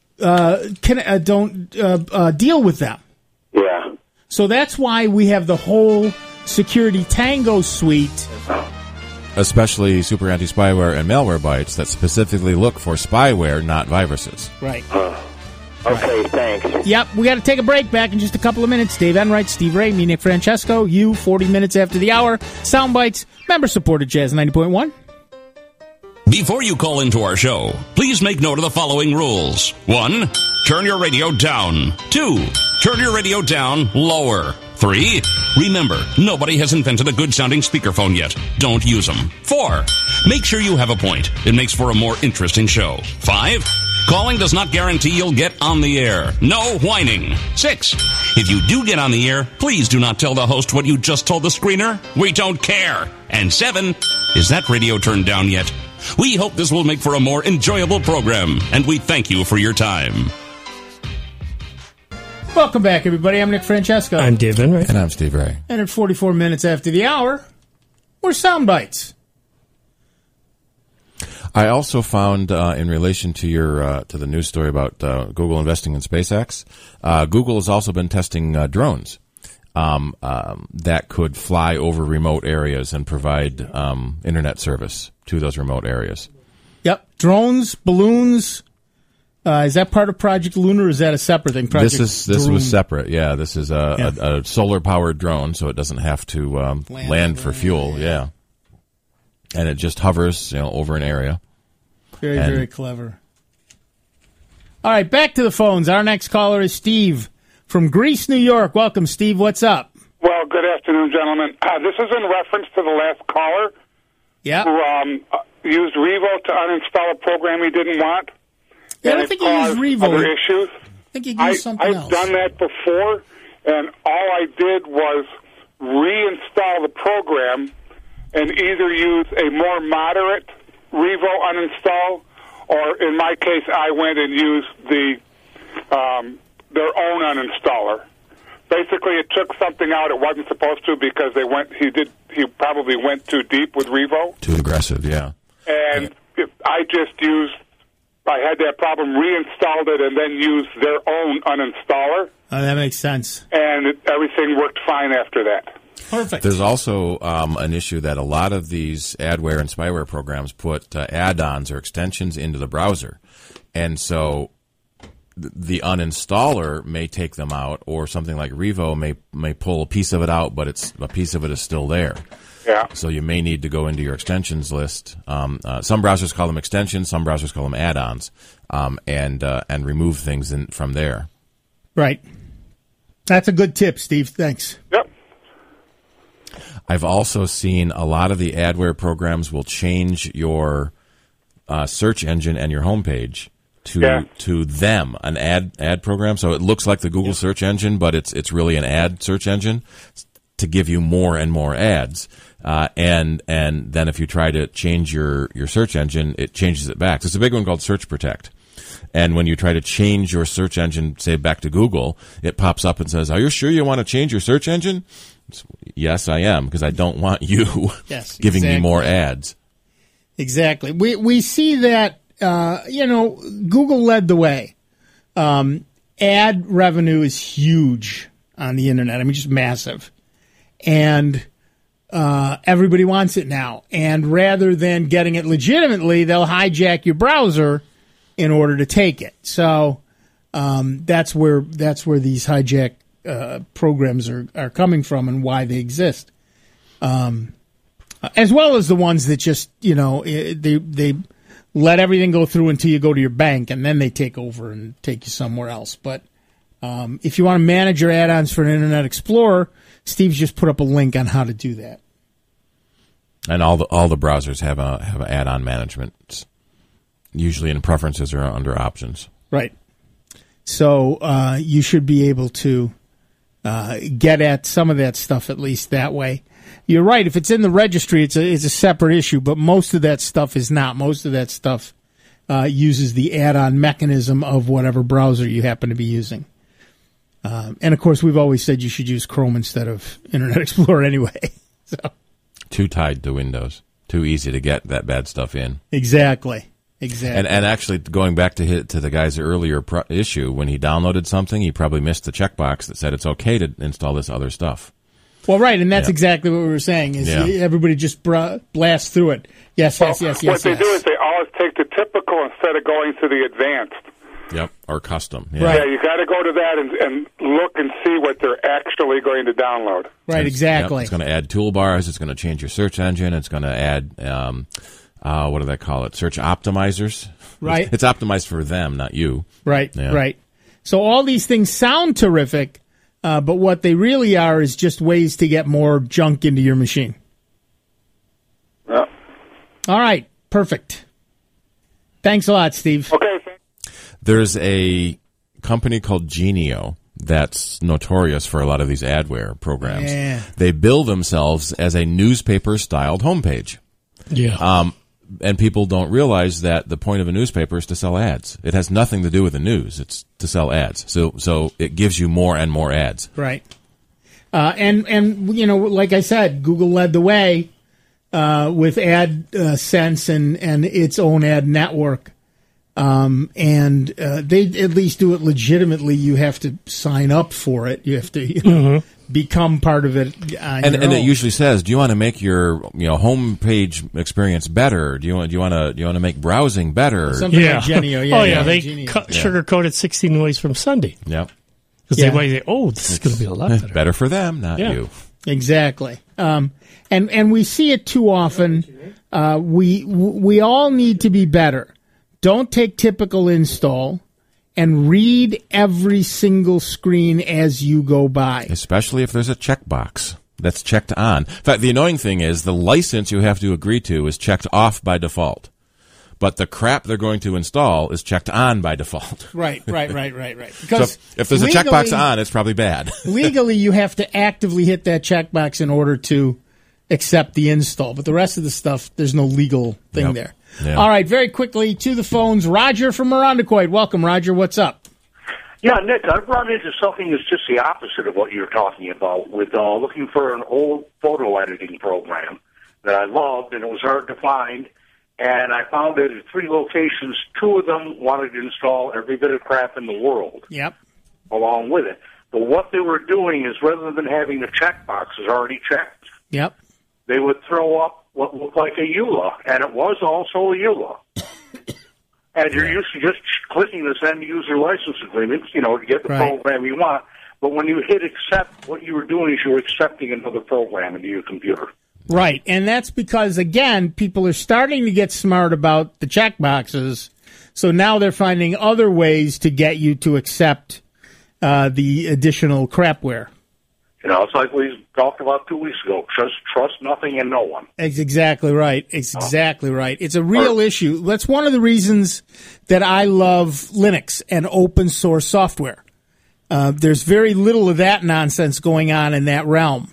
Speaker 2: deal with them.
Speaker 12: Yeah.
Speaker 2: So that's why we have the whole Security Tango suite.
Speaker 4: Especially super anti-spyware and malware bytes that specifically look for spyware, not viruses.
Speaker 2: Right.
Speaker 12: Okay, thanks.
Speaker 2: Yep, we got to take a break. Back in just a couple of minutes. Dave Enright, Steve Ray, me, Nick Francesco. You, 40 minutes after the hour. Soundbites, member-supported Jazz 90.1.
Speaker 13: Before you call into our show, please make note of the following rules. 1, turn your radio down. 2, turn your radio down lower. 3. Remember, nobody has invented a good-sounding speakerphone yet. Don't use them. 4. Make sure you have a point. It makes for a more interesting show. 5. Calling does not guarantee you'll get on the air. No whining. 6. If you do get on the air, please do not tell the host what you just told the screener. We don't care. And 7. Is that radio turned down yet? We hope this will make for a more enjoyable program, and we thank you for your time.
Speaker 2: Welcome back, everybody. I'm Nick Francesco.
Speaker 3: I'm Dave Enright.
Speaker 4: And I'm Steve Ray.
Speaker 2: And at 44 minutes after the hour, we're Sound Bites.
Speaker 4: I also found, in relation to your to the news story about Google investing in SpaceX, Google has also been testing drones that could fly over remote areas and provide internet service to those remote areas.
Speaker 2: Yep, drones, balloons. Is that part of Project Lunar, or is that a separate thing?
Speaker 4: This was separate. Yeah, this is a solar powered drone, so it doesn't have to land for fuel. Yeah, and it just hovers, over an area.
Speaker 2: Very clever. All right, back to the phones. Our next caller is Steve from Greece, New York. Welcome, Steve. What's up?
Speaker 14: Well, good afternoon, gentlemen. This is in reference to the last caller.
Speaker 2: Yeah.
Speaker 14: Who used Revo to uninstall a program he didn't want.
Speaker 2: Yeah, I don't think he used Revo.
Speaker 14: Other issues.
Speaker 2: I think he used something else.
Speaker 14: I've done that before, and all I did was reinstall the program and either use a more moderate Revo uninstall, or in my case, I went and used their own uninstaller. Basically, it took something out it wasn't supposed to because he probably went too deep with Revo.
Speaker 4: Too aggressive, yeah.
Speaker 14: And I had that problem, reinstalled it, and then used their own uninstaller.
Speaker 2: Oh, that makes sense.
Speaker 14: And everything worked fine after that.
Speaker 2: Perfect.
Speaker 4: There's also an issue that a lot of these adware and spyware programs put add-ons or extensions into the browser. And so the uninstaller may take them out, or something like Revo may pull a piece of it out, but a piece of it is still there.
Speaker 14: Yeah.
Speaker 4: So you may need to go into your extensions list. Some browsers call them extensions, some browsers call them add-ons, and remove things from there.
Speaker 2: Right. That's a good tip, Steve. Thanks.
Speaker 14: Yep.
Speaker 4: I've also seen a lot of the adware programs will change your search engine and your homepage to them, an ad program. So it looks like the Google search engine, but it's really an ad search engine to give you more and more ads. And then if you try to change your search engine, it changes it back. So it's a big one called Search Protect. And when you try to change your search engine, say back to Google, it pops up and says, "Are you sure you want to change your search engine?" Yes, I am, because I don't want you giving me more ads.
Speaker 2: Exactly. We see that, Google led the way. Ad revenue is huge on the internet. I mean, just massive. And everybody wants it now. And rather than getting it legitimately, they'll hijack your browser in order to take it. So that's where these hijack programs are coming from and why they exist. As well as the ones that just, they let everything go through until you go to your bank, and then they take over and take you somewhere else. But if you want to manage your add-ons for an Internet Explorer, Steve's just put up a link on how to do that.
Speaker 4: And all the browsers have add-on management, usually in preferences or under options.
Speaker 2: Right. So you should be able to get at some of that stuff at least that way. You're right. If it's in the registry, it's a separate issue, but most of that stuff is not. Most of that stuff uses the add-on mechanism of whatever browser you happen to be using. And, of course, we've always said you should use Chrome instead of Internet Explorer anyway. So.
Speaker 4: Too tied to Windows. Too easy to get that bad stuff in.
Speaker 2: Exactly.
Speaker 4: And actually, going back to the guy's earlier issue, when he downloaded something, he probably missed the checkbox that said it's okay to install this other stuff.
Speaker 2: Well, right, and that's exactly what we were saying, is everybody just blasts through it. Yes.
Speaker 14: What they do is they always take the typical instead of going to the advanced.
Speaker 4: Yep, or custom.
Speaker 14: Yeah, right. You got to go to that and look and see what they're actually going to download.
Speaker 2: Right, exactly.
Speaker 4: Yep, it's going to add toolbars. It's going to change your search engine. It's going to add, what do they call it? Search optimizers.
Speaker 2: Right.
Speaker 4: It's optimized for them, not you.
Speaker 2: Right, right. So all these things sound terrific, But what they really are is just ways to get more junk into your machine.
Speaker 15: Yeah.
Speaker 2: All right. Perfect. Thanks a lot, Steve.
Speaker 15: Okay.
Speaker 4: There's a company called Genio that's notorious for a lot of these adware programs.
Speaker 2: Yeah.
Speaker 4: They bill themselves as a newspaper-styled homepage.
Speaker 3: Yeah.
Speaker 4: And people don't realize that the point of a newspaper is to sell ads. It has nothing to do with the news. It's to sell ads. So it gives you more and more ads.
Speaker 2: Right. And you know, like I said, Google led the way with AdSense and its own ad network. And they at least do it legitimately. You have to sign up for it. You have to become part of it.
Speaker 4: And it usually says, do you want to make your homepage experience better? Do you want to make browsing better?
Speaker 2: Something like Genio. Yeah,
Speaker 3: they
Speaker 2: Genio.
Speaker 3: sugarcoated 16 Ways from Sunday.
Speaker 4: Yep.
Speaker 3: Because they might say, oh, this is going to be a lot better.
Speaker 4: Better for them, not you.
Speaker 2: Exactly. And we see it too often. We all need to be better. Don't take typical install and read every single screen as you go by.
Speaker 4: Especially if there's a checkbox that's checked on. In fact, the annoying thing is the license you have to agree to is checked off by default. But the crap they're going to install is checked on by default.
Speaker 2: Right.
Speaker 4: Because so if there's a checkbox on, it's probably bad.
Speaker 2: Legally, you have to actively hit that checkbox in order to accept the install. But the rest of the stuff, there's no legal thing there.
Speaker 4: Yeah.
Speaker 2: All right, very quickly to the phones. Roger from Irondequoit. Welcome, Roger. What's up?
Speaker 16: Yeah, Nick, I've run into something that's just the opposite of what you're talking about with looking for an old photo editing program that I loved, and it was hard to find. And I found it at 3 locations. 2 of them wanted to install every bit of crap in the world.
Speaker 2: Yep.
Speaker 16: Along with it. But what they were doing is rather than having the checkboxes already checked,
Speaker 2: yep,
Speaker 16: they would throw up what looked like a EULA, and it was also a EULA. And you're used to just clicking this end-user license agreement, to get the program you want. But when you hit accept, what you were doing is you were accepting another program into your computer.
Speaker 2: Right, and that's because, again, people are starting to get smart about the checkboxes, so now they're finding other ways to get you to accept the additional crapware.
Speaker 16: It's like we talked about 2 weeks ago. Just trust nothing and no one.
Speaker 2: It's exactly right. It's a real issue. That's one of the reasons that I love Linux and open source software. There's very little of that nonsense going on in that realm.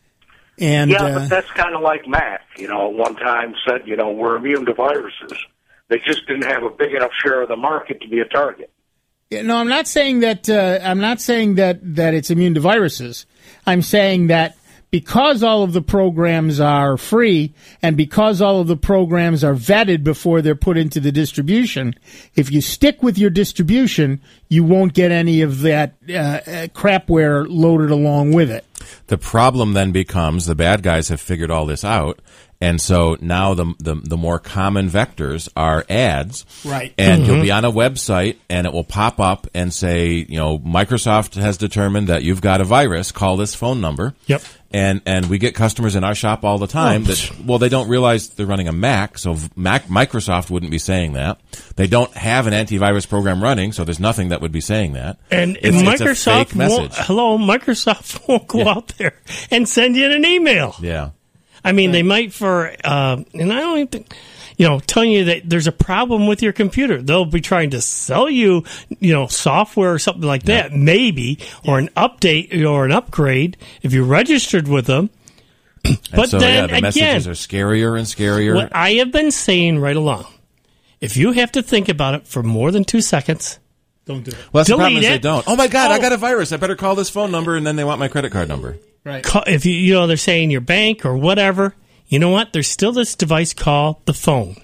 Speaker 2: And
Speaker 16: but that's kind of like Mac. At one time said, we're immune to viruses. They just didn't have a big enough share of the market to be a target.
Speaker 2: No, I'm not saying that. I'm not saying that it's immune to viruses. I'm saying that because all of the programs are free and because all of the programs are vetted before they're put into the distribution, if you stick with your distribution, you won't get any of that crapware loaded along with it.
Speaker 4: The problem then becomes the bad guys have figured all this out. And so now the more common vectors are ads.
Speaker 2: Right.
Speaker 4: And you'll be on a website and it will pop up and say, Microsoft has determined that you've got a virus. Call this phone number.
Speaker 3: Yep.
Speaker 4: And we get customers in our shop all the time they don't realize they're running a Mac, so Microsoft wouldn't be saying that. They don't have an antivirus program running, so there's nothing that would be saying that.
Speaker 3: And
Speaker 4: it's
Speaker 3: Microsoft
Speaker 4: a fake message.
Speaker 3: Microsoft won't go out there and send you an email.
Speaker 4: Yeah.
Speaker 3: I mean, they might and I don't even think, telling you that there's a problem with your computer. They'll be trying to sell you, software or something like that, maybe, or an update or an upgrade if you're registered with them. But
Speaker 4: so,
Speaker 3: then
Speaker 4: the messages are scarier and scarier.
Speaker 3: What I have been saying right along, if you have to think about it for more than 2 seconds,
Speaker 2: don't do it.
Speaker 4: Well, that's the problem is they don't. Oh my God, I got a virus. I better call this phone number, and then they want my credit card number.
Speaker 2: Right.
Speaker 3: If they're saying your bank or whatever, you know what? There's still this device called the phone.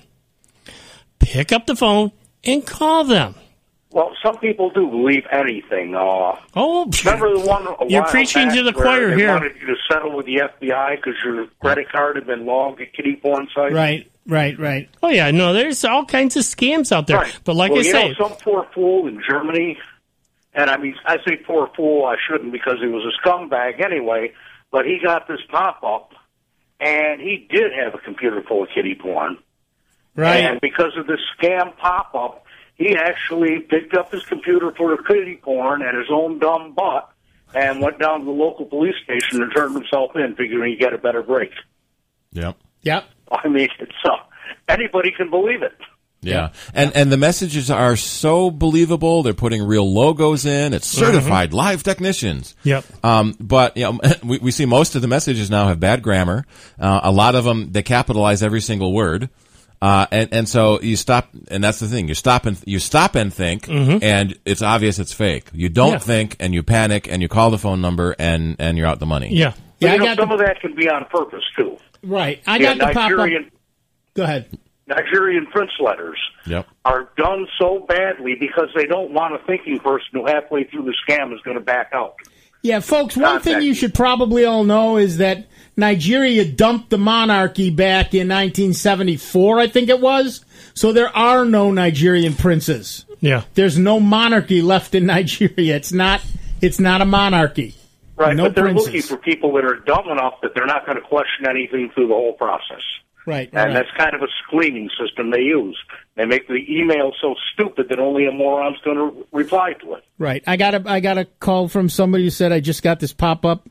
Speaker 3: Pick up the phone and call them.
Speaker 16: Well, some people do believe anything. Remember the one?
Speaker 3: You're preaching to the choir
Speaker 16: they
Speaker 3: here.
Speaker 16: Wanted you to settle with the FBI because your credit card had been logged at kiddie porn sites.
Speaker 2: Right.
Speaker 3: Oh yeah, no, there's all kinds of scams out there.
Speaker 16: Right.
Speaker 3: But like I say,
Speaker 16: some poor fool in Germany. And I mean, I say poor fool, I shouldn't because he was a scumbag anyway, but he got this pop-up, and he did have a computer full of kiddie porn.
Speaker 2: Right.
Speaker 16: And because of this scam pop-up, he actually picked up his computer full of kiddie porn and his own dumb butt and went down to the local police station and turned himself in, figuring he'd get a better break.
Speaker 4: Yep.
Speaker 2: Yep.
Speaker 16: I mean, it's anybody can believe it.
Speaker 4: Yeah. And the messages are so believable. They're putting real logos in. It's certified live technicians.
Speaker 3: Yep.
Speaker 4: But we see most of the messages now have bad grammar. A lot of them, they capitalize every single word. And so you stop, and that's the thing. You stop and think, and it's obvious it's fake. You don't think, and you panic, and you call the phone number, and you're out the money.
Speaker 3: Yeah.
Speaker 16: But, some of that can be on purpose too.
Speaker 2: Right. I got the pop-up. Go ahead.
Speaker 16: Nigerian prince letters are done so badly because they don't want a thinking person who halfway through the scam is going to back out.
Speaker 2: Yeah, folks, one thing you should probably all know is that Nigeria dumped the monarchy back in 1974, I think it was. So there are no Nigerian princes.
Speaker 3: Yeah.
Speaker 2: There's no monarchy left in Nigeria. It's not a monarchy.
Speaker 16: Right,
Speaker 2: no
Speaker 16: but they're
Speaker 2: princes.
Speaker 16: looking for people that are dumb enough that they're not going to question anything through the whole process.
Speaker 2: Right.
Speaker 16: And that's kind of a screening system they use. They make the email so stupid that only a moron's going to reply to it.
Speaker 2: Right. I got a call from somebody who said, I just got this pop-up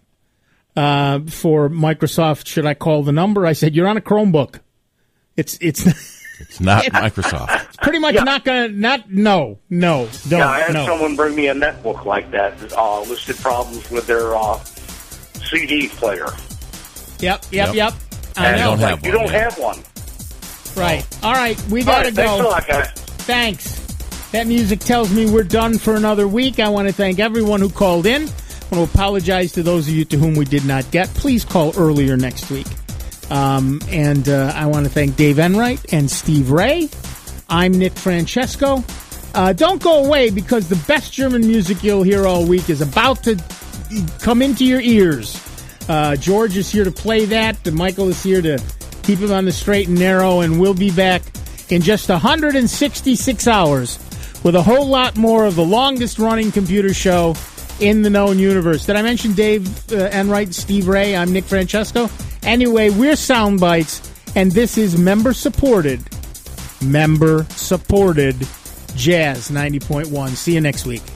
Speaker 2: for Microsoft. Should I call the number? I said, you're on a Chromebook. It's
Speaker 4: not Microsoft.
Speaker 2: It's pretty much not going to, no, don't.
Speaker 16: Yeah, I had someone bring me a netbook like that, listed problems with their CD player.
Speaker 2: Yep.
Speaker 16: I know. You don't
Speaker 2: have one. Right. All right, we got to go.
Speaker 16: Thanks a lot, guys.
Speaker 2: Thanks. That music tells me we're done for another week. I want to thank everyone who called in. I want to apologize to those of you to whom we did not get. Please call earlier next week. And I want to thank Dave Enright and Steve Ray. I'm Nick Francesco. Don't go away, because the best German music you'll hear all week is about to come into your ears. George is here to play that. Michael is here to keep him on the straight and narrow, and we'll be back in just 166 hours with a whole lot more of the longest-running computer show in the known universe. Did I mention Dave Enright, Steve Ray? I'm Nick Francesco. Anyway, we're Soundbites, and this is member-supported Jazz 90.1. See you next week.